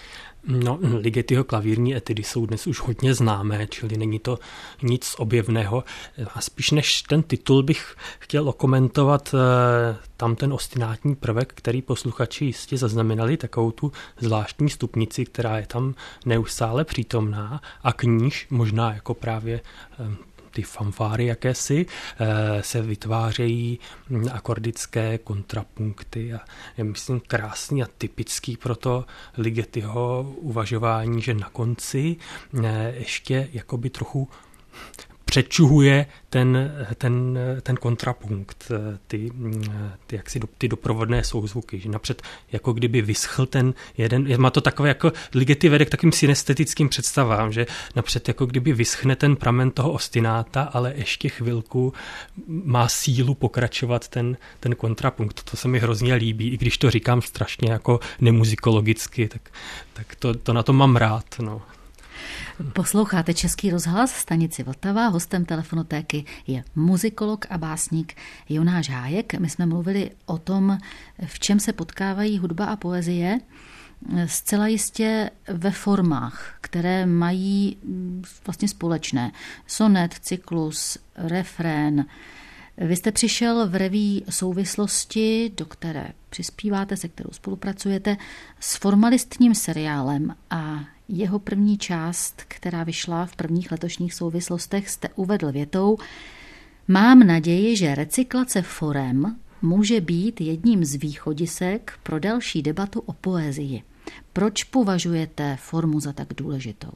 No, Ligetiho klavírní etudy jsou dnes už hodně známé, čili není to nic objevného. A spíš než ten titul bych chtěl okomentovat tam ten ostinátní prvek, který posluchači jistě zaznamenali, takovou tu zvláštní stupnici, která je tam neustále přítomná a k níž možná jako právě ty fanfáry jakési, se vytvářejí akordické kontrapunkty a je, myslím, krásný a typický pro to Ligetiho uvažování, že na konci ještě jakoby trochu přečuhuje ten, ten, ten kontrapunkt, ty, ty, jaksi do, ty doprovodné souzvuky, že napřed jako kdyby vyschl ten jeden, má to takové jako Ligeti vede k takovým synestetickým představám, že napřed jako kdyby vyschne ten pramen toho ostináta, ale ještě chvilku má sílu pokračovat ten, ten kontrapunkt. To se mi hrozně líbí, i když to říkám strašně jako nemuzikologicky, tak, tak to, to na to mám rád, no. Posloucháte Český rozhlas, stanici Vltava. Hostem Telefonotéky je muzikolog a básník Jonáš Hájek. My jsme mluvili o tom, v čem se potkávají hudba a poezie. Zcela jistě ve formách, které mají vlastně společné. Sonet, cyklus, refrén. Vy jste přišel v reví Souvislosti, do které přispíváte, se kterou spolupracujete, s formalistním seriálem a jeho první část, která vyšla v prvních letošních souvislostech, jste uvedl větou: Mám naději, že recyklace forem může být jedním z východisek pro další debatu o poezii. Proč považujete formu za tak důležitou?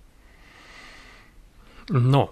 No,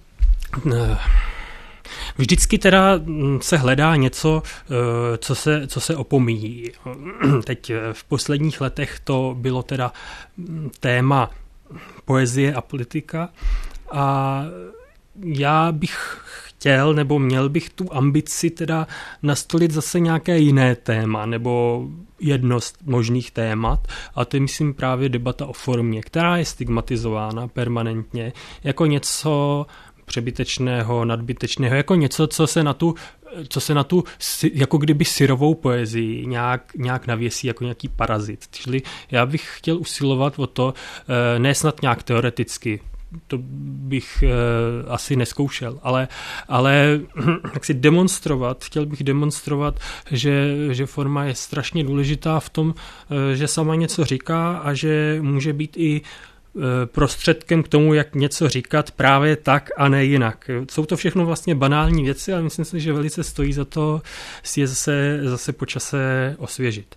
vždycky teda se hledá něco, co se, co se opomíjí. Teď v posledních letech to bylo teda téma poezie a politika a já bych chtěl nebo měl bych tu ambici teda nastolit zase nějaké jiné téma nebo jedno z možných témat a to je, myslím, právě debata o formě, která je stigmatizována permanentně jako něco přebytečného, nadbytečného, jako něco, co se na tu, co se na tu jako kdyby syrovou poezii nějak, nějak navěsí jako nějaký parazit. Čili já bych chtěl usilovat o to, ne snad nějak teoreticky, to bych e, asi neskoušel, ale, ale jak si demonstrovat, chtěl bych demonstrovat, že, že forma je strašně důležitá v tom, e, že sama něco říká a že může být i prostředkem k tomu, jak něco říkat právě tak a ne jinak. Jsou to všechno vlastně banální věci, ale myslím si, že velice stojí za to si je zase, zase po čase osvěžit.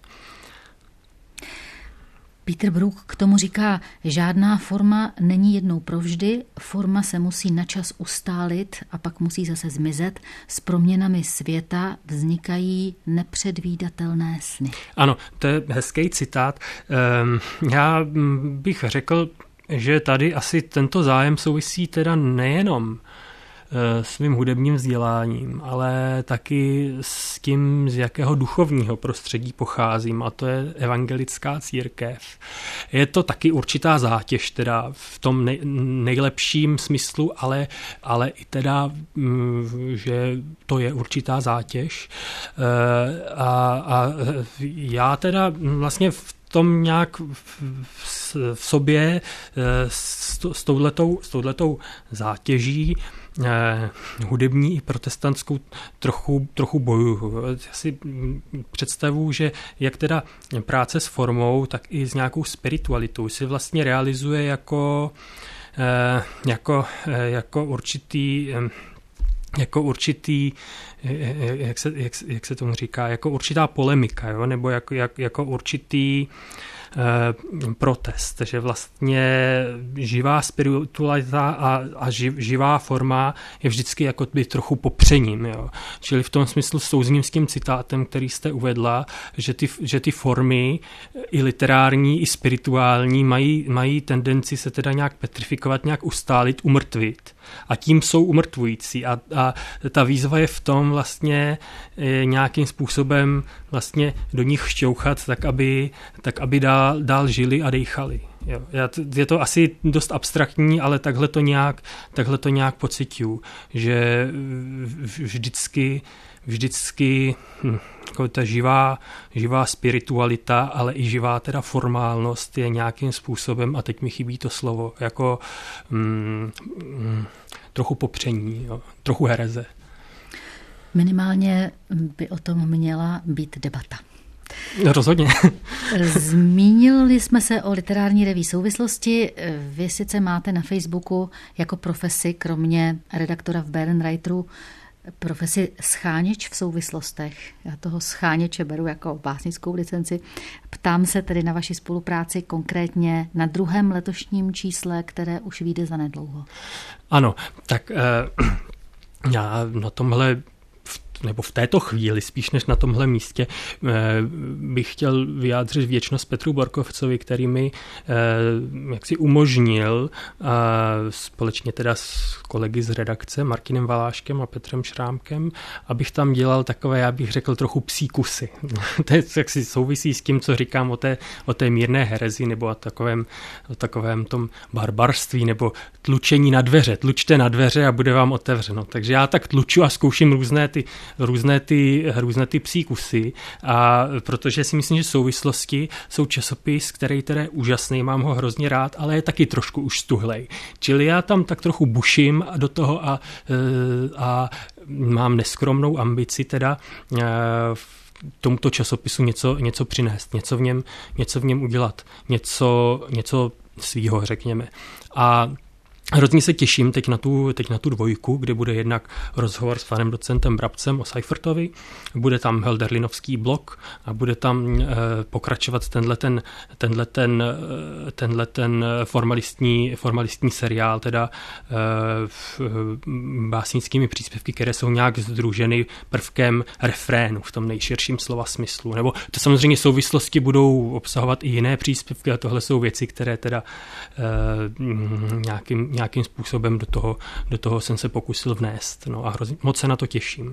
Peter Brook k tomu říká, žádná forma není jednou provždy, forma se musí načas ustálit a pak musí zase zmizet. S proměnami světa vznikají nepředvídatelné sny. Ano, to je hezký citát. Já bych řekl, že tady asi tento zájem souvisí teda nejenom s mým hudebním vzděláním, ale taky s tím, z jakého duchovního prostředí pocházím, a to je evangelická církev. Je to taky určitá zátěž, teda v tom nej, nejlepším smyslu, ale, ale i teda, že to je určitá zátěž. A, a já teda vlastně v tom nějak v, v sobě s, s, touhletou, s touhletou zátěží eh, hudební i protestantskou trochu, trochu bojuju. Já si představuji, že jak teda práce s formou, tak i s nějakou spiritualitou si vlastně realizuje jako, eh, jako, eh, jako určitý eh, jako určitý, jak se, jak, jak se tomu říká, jako určitá polemika, jo? Nebo jako, jak, jako určitý eh, protest, že vlastně živá spiritualita a, a živ, živá forma je vždycky jako by trochu popřením. Jo? Čili v tom smyslu souzním s tím citátem, který jste uvedla, že ty, že ty formy i literární, i spirituální mají, mají tendenci se teda nějak petrifikovat, nějak ustálit, umrtvit. A tím jsou umrtvující. A, a ta výzva je v tom vlastně nějakým způsobem vlastně do nich šťouchat, tak aby, tak aby dál, dál žili a dejchali. Jo. Je to asi dost abstraktní, ale takhle to nějak, takhle to nějak pociťuju, že vždycky, vždycky hm, jako ta živá, živá spiritualita, ale i živá teda formálnost je nějakým způsobem, a teď mi chybí to slovo, jako mm, mm, trochu popření, jo, trochu hereze. Minimálně by o tom měla být debata. Rozhodně. Zmínili jsme se o literární reví Souvislosti. Vy sice máte na Facebooku jako profesi, kromě redaktora v Bärenreiteru, profesi scháněč v souvislostech. Já toho scháněče beru jako básnickou licenci. Ptám se tedy na vaši spolupráci konkrétně na druhém letošním čísle, které už vyjde zanedlouho. Ano, tak eh, já na tomhle nebo v této chvíli, spíš než na tomhle místě, bych chtěl vyjádřit vděčnost Petru Borkovcovi, který mi jaksi umožnil společně teda s kolegy z redakce Martinem Valáškem a Petrem Šrámkem, abych tam dělal takové, já bych řekl, trochu psí kusy. To je, jaksi souvisí s tím, co říkám o té, o té mírné herezi nebo o takovém, o takovém tom barbarství nebo tlučení na dveře. Tlučte na dveře a bude vám otevřeno. Takže já tak tluču a zkouším různé ty různé ty, různé ty psí kusy, a protože si myslím, že Souvislosti jsou časopis, který teda je úžasný, mám ho hrozně rád, ale je taky trošku už stuhlej. Čili já tam tak trochu buším do toho a, a mám neskromnou ambici teda v tomuto časopisu něco, něco přinést, něco v něm, něco v něm udělat, něco, něco svýho, řekněme. A hrozně se těším teď na, tu, teď na tu dvojku, kde bude jednak rozhovor s panem docentem Brabcem o Seifertovi, bude tam Hölderlinovský blok a bude tam e, pokračovat tenhle ten, tenhle ten, tenhle ten formalistní, formalistní seriál, teda e, f, básnickými příspěvky, které jsou nějak sdruženy prvkem refrénu v tom nejširším slova smyslu. Nebo to samozřejmě souvislosti budou obsahovat i jiné příspěvky a tohle jsou věci, které teda e, nějakým nějakým způsobem do toho, do toho jsem se pokusil vnést. No a hrozně, moc se na to těším.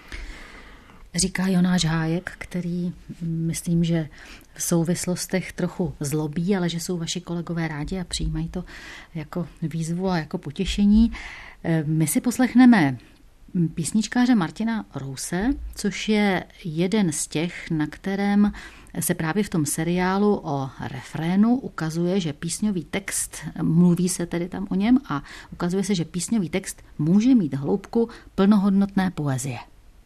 Říká Jonáš Hájek, který myslím, že v souvislostech trochu zlobí, ale že jsou vaši kolegové rádi a přijímají to jako výzvu a jako potěšení. My si poslechneme písničkáře Martina Rouse, což je jeden z těch, na kterém se právě v tom seriálu o refrénu ukazuje, že písňový text, mluví se tedy tam o něm a ukazuje se, že písňový text může mít hloubku plnohodnotné poezie.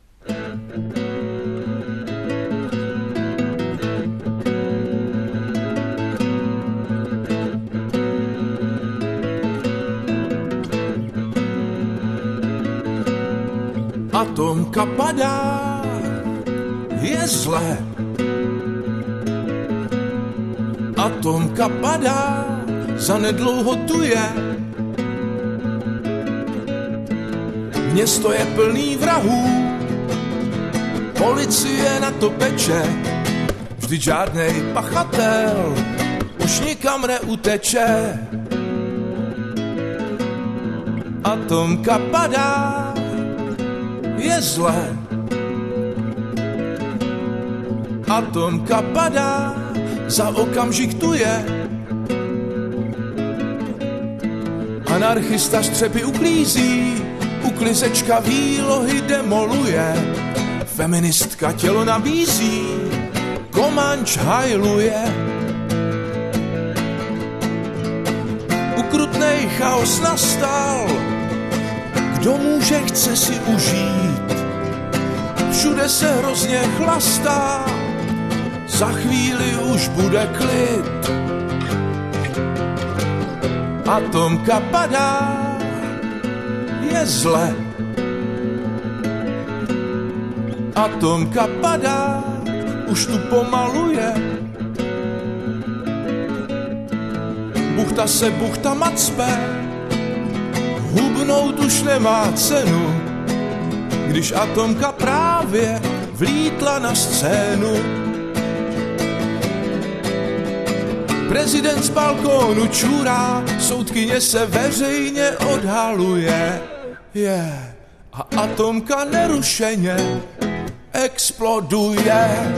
Atomka padá, je zlé. Atomka padá, zanedlouho tu je. Město je plný vrahů, policie na to peče. Vždyť žádnej pachatel už nikam neuteče. Atomka padá, je zlé. Atomka padá, za okamžik tu je. Anarchista střepy uklízí, uklizečka výlohy demoluje. Feministka tělo nabízí, komanč hajluje. Ukrutnej chaos nastal, kdo může, chce si užít. Všude se hrozně chlastá, za chvíli už bude klid. Atomka padá, je zle. Atomka padá, už tu pomaluje. Buchta se buchta macpe, hubnout už nemá cenu, když atomka právě vlítla na scénu. Prezident z balkónu čurá, soudkyně se veřejně odhaluje. Je, a atomka nerušeně exploduje.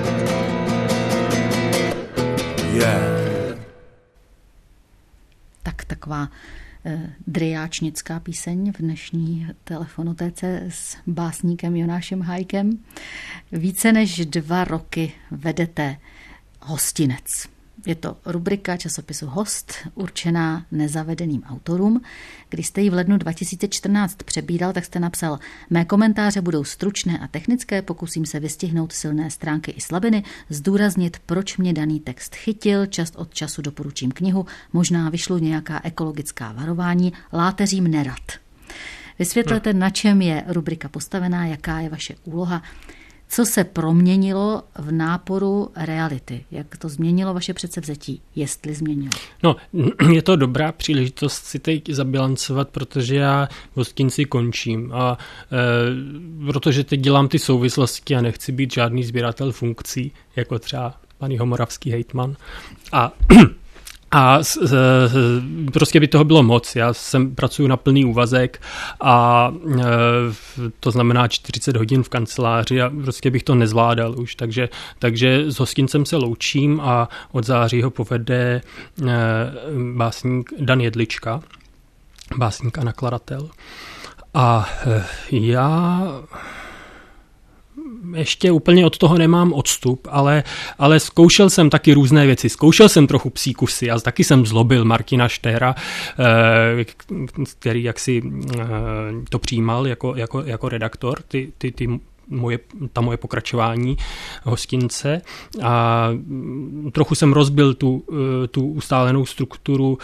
Je. Tak taková dryáčnická píseň v dnešní telefonotéce s básníkem Jonášem Hájkem. Více než dva roky vedete Hostinec. Je to rubrika časopisu Host, určená nezavedeným autorům. Když jste ji v lednu dva tisíce čtrnáct přebíral, tak jste napsal: mé komentáře budou stručné a technické, pokusím se vystihnout silné stránky i slabiny, zdůraznit, proč mě daný text chytil, čas od času doporučím knihu, možná vyšlu nějaká ekologická varování, láteřím nerad. Vysvětlete, na čem je rubrika postavená, jaká je vaše úloha. Co se proměnilo v náporu reality? Jak to změnilo vaše předsevzetí? Jestli změnilo? No, je to dobrá příležitost si teď zabilancovat, protože já v Hostinci končím. A e, protože teď dělám ty souvislosti a nechci být žádný sběratel funkcí, jako třeba pan jihomoravský hejtman. A A prostě by toho bylo moc. Já jsem pracuji na plný úvazek a to znamená čtyřicet hodin v kanceláři a prostě bych to nezvládal už. Takže, takže s Hostincem se loučím a od září ho povede básník Dan Jedlička, básník a nakladatel. A já ještě úplně od toho nemám odstup, ale, ale zkoušel jsem taky různé věci. Zkoušel jsem trochu psí kusy a taky jsem zlobil Martina Štéra, který jaksi to přijímal jako, jako, jako redaktor, ty, ty, ty moje, ta moje pokračování Hostince. A trochu jsem rozbil tu, tu ustálenou strukturu.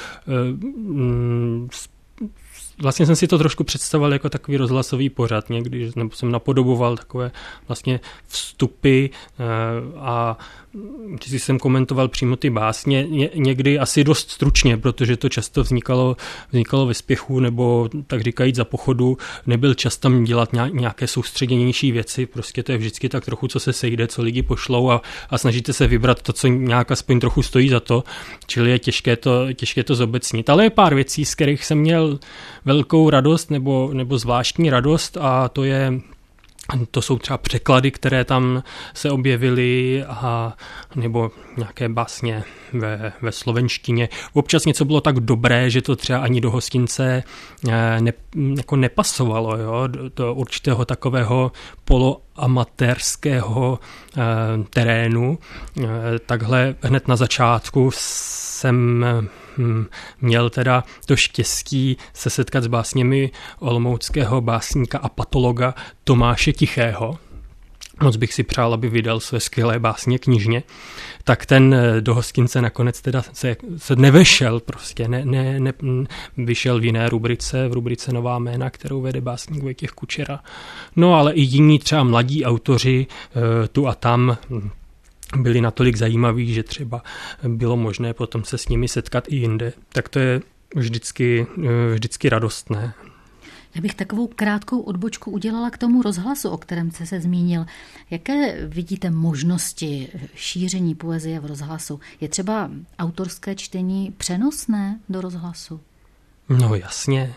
Vlastně jsem si to trošku představoval jako takový rozhlasový pořad někdy, nebo jsem napodoboval takové vlastně vstupy a když jsem komentoval přímo ty básně, ně, někdy asi dost stručně, protože to často vznikalo, vznikalo ve spěchu nebo tak říkajíc za pochodu, nebyl čas tam dělat nějaké soustředěnější věci, prostě to je vždycky tak trochu, co se sejde, co lidi pošlou a, a snažíte se vybrat to, co nějak aspoň trochu stojí za to, čili je těžké to, těžké to zobecnit. Ale je pár věcí, z kterých jsem měl velkou radost nebo, nebo zvláštní radost a to je To jsou třeba překlady, které tam se objevily, a, nebo nějaké básně ve, ve slovenštině. Občas něco bylo tak dobré, že to třeba ani do Hostince ne, jako nepasovalo, jo? Do, do určitého takového poloamatérského eh, terénu. Eh, takhle hned na začátku jsem měl teda to štěstí se setkat s básněmi olomouckého básníka a patologa Tomáše Tichého. Moc bych si přál, aby vydal své skvělé básně knižně. Tak ten do Hostince nakonec teda se, se nevešel prostě, ne, ne, ne, vyšel v jiné rubrice, v rubrice Nová jména, kterou vede básník Vojtěch Kučera. No ale i jiní třeba mladí autoři tu a tam byli natolik zajímaví, že třeba bylo možné potom se s nimi setkat i jinde. Tak to je vždycky, vždycky radostné. Já bych takovou krátkou odbočku udělala k tomu rozhlasu, o kterém jste se zmínil. Jaké vidíte možnosti šíření poezie v rozhlasu? Je třeba autorské čtení přenosné do rozhlasu? No jasně.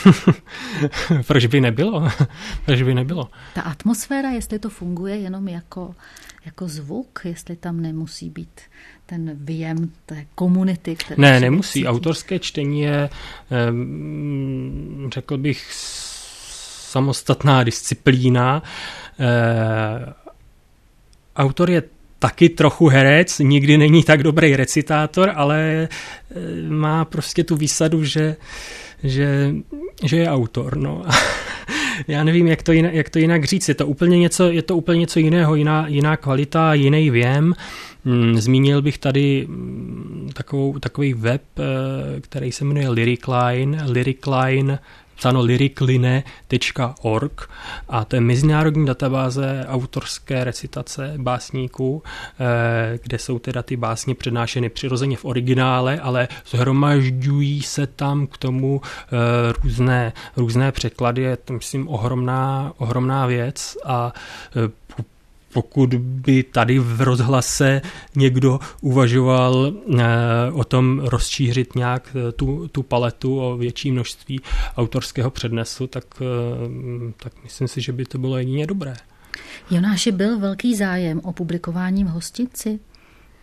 Proč by nebylo? Proč by nebylo? Ta atmosféra, jestli to funguje jenom jako, jako zvuk, jestli tam nemusí být ten výjem té komunity. Ne, nemusí. Cítí. Autorské čtení je, řekl bych, samostatná disciplína. Autor je taky trochu herec, nikdy není tak dobrý recitátor, ale má prostě tu výsadu, že Že, že je autor, no. Já nevím, jak to, jinak, jak to jinak říct. Je to úplně něco, je to úplně něco jiného, jiná, jiná kvalita, jiný věm. Zmínil bych tady takovou, takový web, který se jmenuje Lyricline, Lyricline, psáno lyricline tečka org, a to je mezinárodní databáze autorské recitace básníků, kde jsou teda ty básně přednášeny přirozeně v originále, ale shromažďují se tam k tomu různé, různé překlady. Je to, myslím, ohromná, ohromná věc a pokud by tady v rozhlase někdo uvažoval o tom rozšířit nějak tu, tu paletu o větší množství autorského přednesu, tak, tak myslím si, že by to bylo jedině dobré. Jonáši, byl velký zájem o publikování v Hostinci?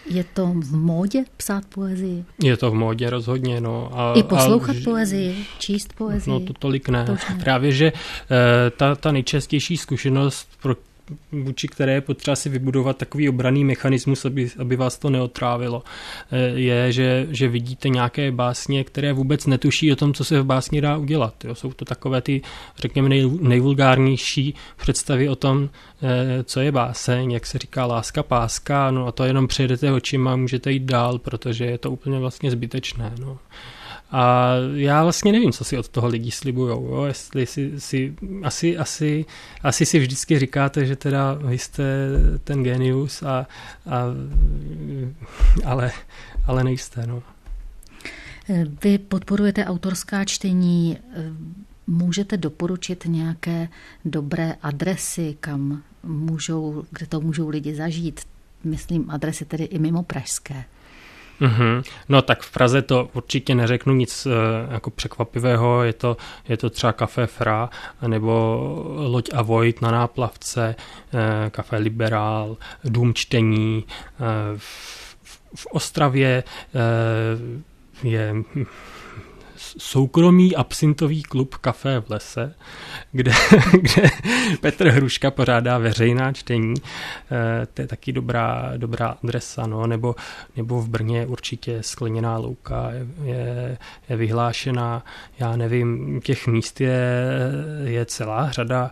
Je to v módě psát poezii? Je to v módě rozhodně, no. A, I poslouchat a, poezii, číst poezii? No to tolik ne. To ne. Právě, že ta, ta nejčastější zkušenost, pro, vůči které je potřeba si vybudovat takový obranný mechanismus, aby, aby vás to neotrávilo, je, že, že vidíte nějaké básně, které vůbec netuší o tom, co se v básni dá udělat. Jo. Jsou to takové ty, řekněme, nej, nejvulgárnější představy o tom, co je báseň, jak se říká láska, páska, no a to jenom přejedete očima a můžete jít dál, protože je to úplně vlastně zbytečné. No. A já vlastně nevím, co si od toho lidi slibujou, jo? Jestli si, si asi, asi, asi si vždycky říkáte, že teda vy jste ten genius, a, a, ale, ale nejste. No. Vy podporujete autorská čtení. Můžete doporučit nějaké dobré adresy, kam můžou, kde to můžou lidi zažít? Myslím adresy tedy i mimo pražské. Mm-hmm. No tak v Praze to určitě neřeknu nic uh, jako překvapivého, je to, je to třeba Café Fra, nebo Loď a Vojt na Náplavce, uh, Café Liberál, Dům čtení, uh, v, v Ostravě uh, je soukromý absintový klub Café v lese, kde, kde Petr Hruška pořádá veřejná čtení. To je taky dobrá, dobrá adresa. No. Nebo, nebo v Brně určitě Skleněná louka je, je, je vyhlášená. Já nevím, těch míst je, je celá řada.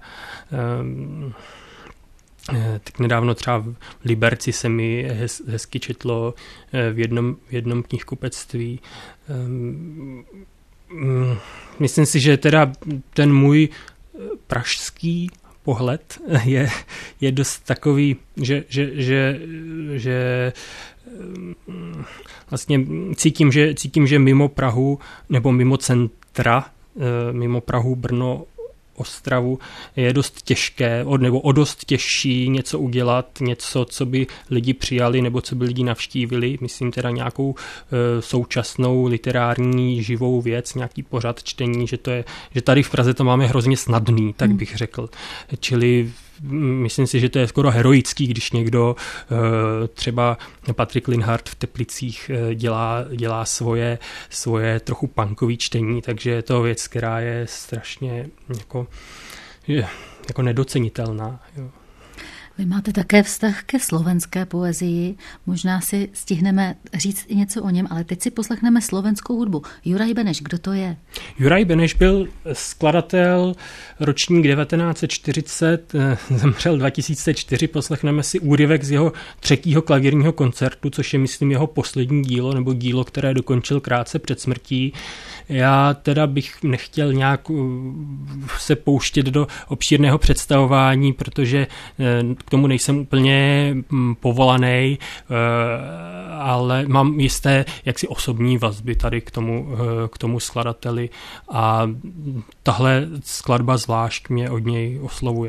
Tak nedávno třeba v Liberci se mi hez, hezky četlo v jednom, v jednom knihkupectví. Myslím si, že teda ten můj pražský pohled je, je dost takový, že, že, že, že vlastně cítím že, cítím, že mimo Prahu nebo mimo centra, mimo Prahu, Brno, Ostravu je dost těžké, nebo o dost těžší něco udělat, něco, co by lidi přijali nebo co by lidi navštívili. Myslím teda nějakou e, současnou literární živou věc, nějaký pořad čtení, že to je, že tady v Praze to máme hrozně snadný, tak bych řekl. Čili myslím si, že to je skoro heroický, když někdo, třeba Patrik Linhart v Teplicích dělá, dělá svoje, svoje trochu punkový čtení, takže je to věc, která je strašně jako, jako nedocenitelná. Jo. Vy máte také vztah ke slovenské poezii, možná si stihneme říct i něco o něm, ale teď si poslechneme slovenskou hudbu. Juraj Beneš, kdo to je? Juraj Beneš byl skladatel, ročník devatenáct set čtyřicet, zemřel dva tisíce čtyři, poslechneme si úryvek z jeho třetího klavírního koncertu, což je, myslím, jeho poslední dílo, nebo dílo, které dokončil krátce před smrtí. Já teda bych nechtěl nějak se pouštět do obšírného představování, protože k tomu nejsem úplně povolaný, ale mám jisté jaksi osobní vazby tady k tomu, k tomu skladateli a tahle skladba zvlášť mě od něj oslovuje.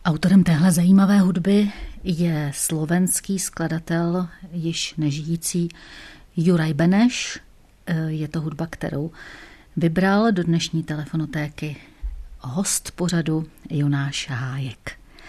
Autorem téhle zajímavé hudby je slovenský skladatel, již nežijící Juraj Beneš. Je to hudba, kterou vybral do dnešní telefonotéky host pořadu Jonáš Hájek.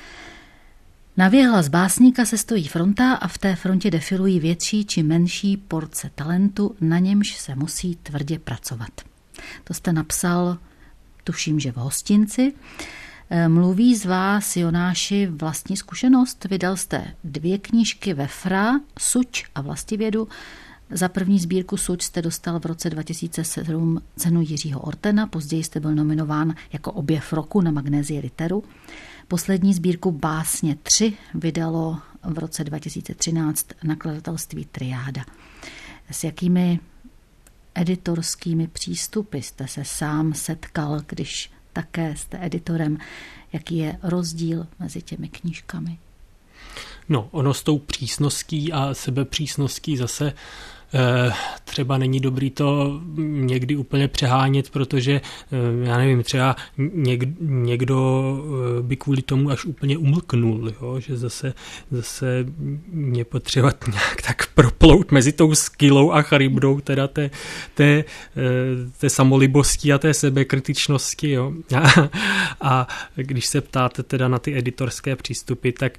Na věhlas básníka se stojí fronta a v té frontě defilují větší či menší porce talentu, na němž se musí tvrdě pracovat. To jste napsal, tuším, že v Hostinci. Mluví z vás, Jonáši, vlastní zkušenost. Vydal jste dvě knížky ve F R A, Suč a Vlastivědu. Za první sbírku Suč jste dostal v roce dva tisíce sedm cenu Jiřího Ortena, později jste byl nominován jako objev roku na Magnézii Literu. Poslední sbírku Básně tři vydalo v roce dva tisíce třináct nakladatelství Triáda. S jakými editorskými přístupy jste se sám setkal, když také jste editorem? Jaký je rozdíl mezi těmi knížkami? No, ono s tou přísností a sebepřísností zase třeba není dobrý to někdy úplně přehánět, protože já nevím, třeba někdo by kvůli tomu až úplně umlknul, jo? Že zase, zase mě potřebovat nějak tak proplout mezi tou skylou a charybdou teda té, té, té samolibostí a té sebekritičnosti. Jo? A, a když se ptáte teda na ty editorské přístupy, tak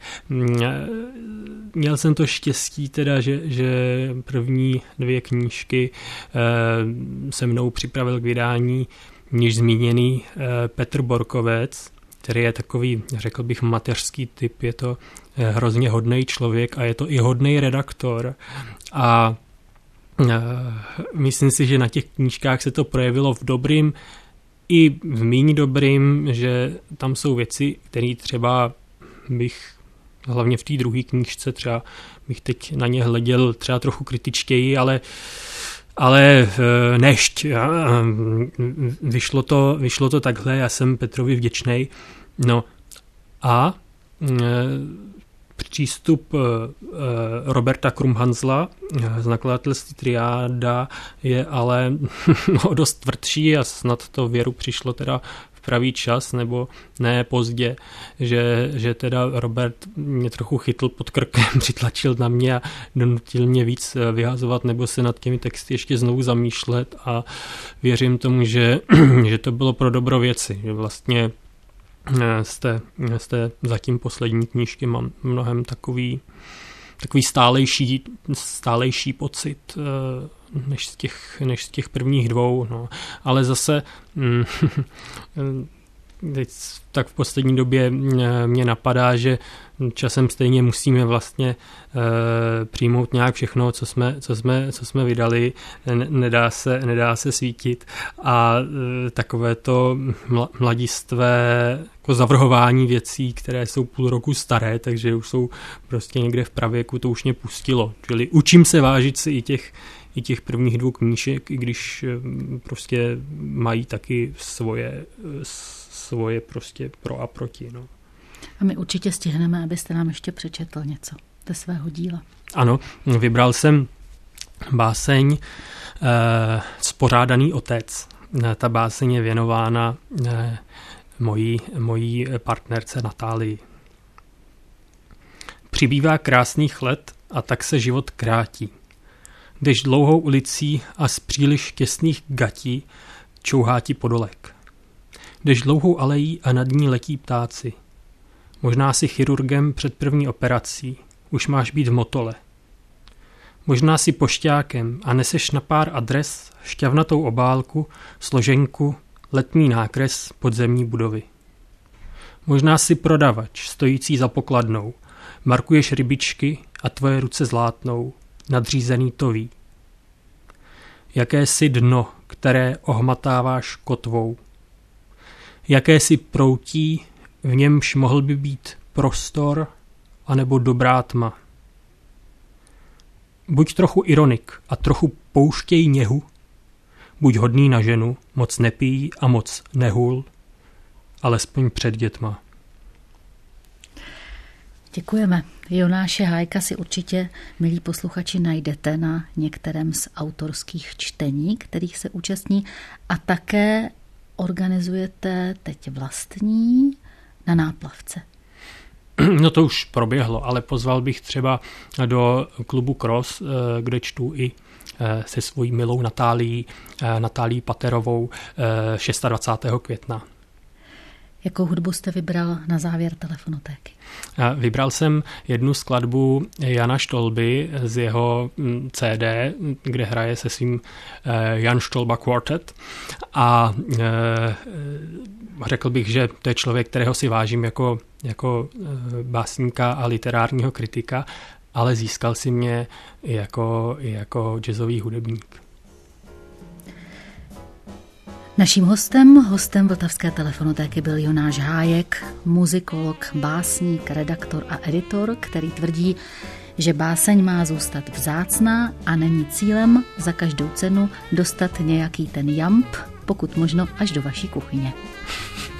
měl jsem to štěstí teda, že, že první dvě knížky e, se mnou připravil k vydání již zmíněný e, Petr Borkovec, který je takový, řekl bych, mateřský typ, je to e, hrozně hodnej člověk a je to i hodnej redaktor a e, myslím si, že na těch knížkách se to projevilo v dobrým i v méně dobrým, že tam jsou věci, které třeba bych hlavně v té druhé knížce třeba bych teď na ně hleděl třeba trochu kritičtěji, ale, ale nešť. Vyšlo to, vyšlo to takhle, já jsem Petrovi vděčnej. No a přístup Roberta Krumhansla z nakladatelství Triáda je ale no, dost tvrdší a snad to věru přišlo teda pravý čas, nebo ne pozdě, že, že teda Robert mě trochu chytl pod krkem, přitlačil na mě a donutil mě víc vyhazovat nebo se nad těmi texty ještě znovu zamýšlet a věřím tomu, že, že to bylo pro dobro věci, že vlastně z té, z té zatím poslední knížky mám mnohem takový takový stálejší, stálejší pocit než z těch, než z těch prvních dvou. No. Ale zase mm, teď tak v poslední době mě napadá, že časem stejně musíme vlastně e, přijmout nějak všechno, co jsme, co jsme, co jsme vydali, nedá se, nedá se svítit a e, takové to mladistvé jako zavrhování věcí, které jsou půl roku staré, takže už jsou prostě někde v pravěku, to už mě pustilo. Čili učím se vážit si i těch, i těch prvních dvou knížek, i když prostě mají taky svoje, svoje prostě pro a proti, no. A my určitě stihneme, abyste nám ještě přečetl něco ze svého díla. Ano, vybral jsem báseň eh, Spořádaný otec. Ta báseň je věnována eh, mojí, mojí partnerce Natálii. Přibývá krásných let a tak se život krátí. Jdeš dlouhou ulicí a z příliš těsných gatí čouhá ti podolek. Jdeš dlouhou alejí a nad ní letí ptáci. Možná si chirurgem před první operací, už máš být v motole. Možná si pošťákem a neseš na pár adres šťavnatou obálku, složenku, letní nákres podzemní budovy. Možná si prodavač, stojící za pokladnou, markuješ rybičky a tvoje ruce zlátnou, nadřízený to ví. Jaké si dno, které ohmatáváš kotvou. Jaké si proutí, v němž mohl by být prostor anebo dobrá tma. Buď trochu ironik a trochu pouštěj něhu, buď hodný na ženu, moc nepij a moc nehul, alespoň před dětma. Děkujeme. Jonáše Hájka si určitě, milí posluchači, najdete na některém z autorských čtení, kterých se účastní, a také organizujete teď vlastní na Náplavce. No to už proběhlo, ale pozval bych třeba do klubu Cross, kde čtu i se svojí milou Natálií, Natálií Paterovou dvacátého šestého května. Jakou hudbu jste vybral na závěr telefonotéky? Vybral jsem jednu skladbu Jana Štolby z jeho C D, kde hraje se svým Jan Štolba Quartet a řekl bych, že to je člověk, kterého si vážím jako, jako básníka a literárního kritika, ale získal si mě jako, jako jazzový hudebník. Naším hostem, hostem Vltavské telefonotéky byl Jonáš Hájek, muzikolog, básník, redaktor a editor, který tvrdí, že báseň má zůstat vzácná a není cílem za každou cenu dostat nějaký ten jamb, pokud možno až do vaší kuchyně.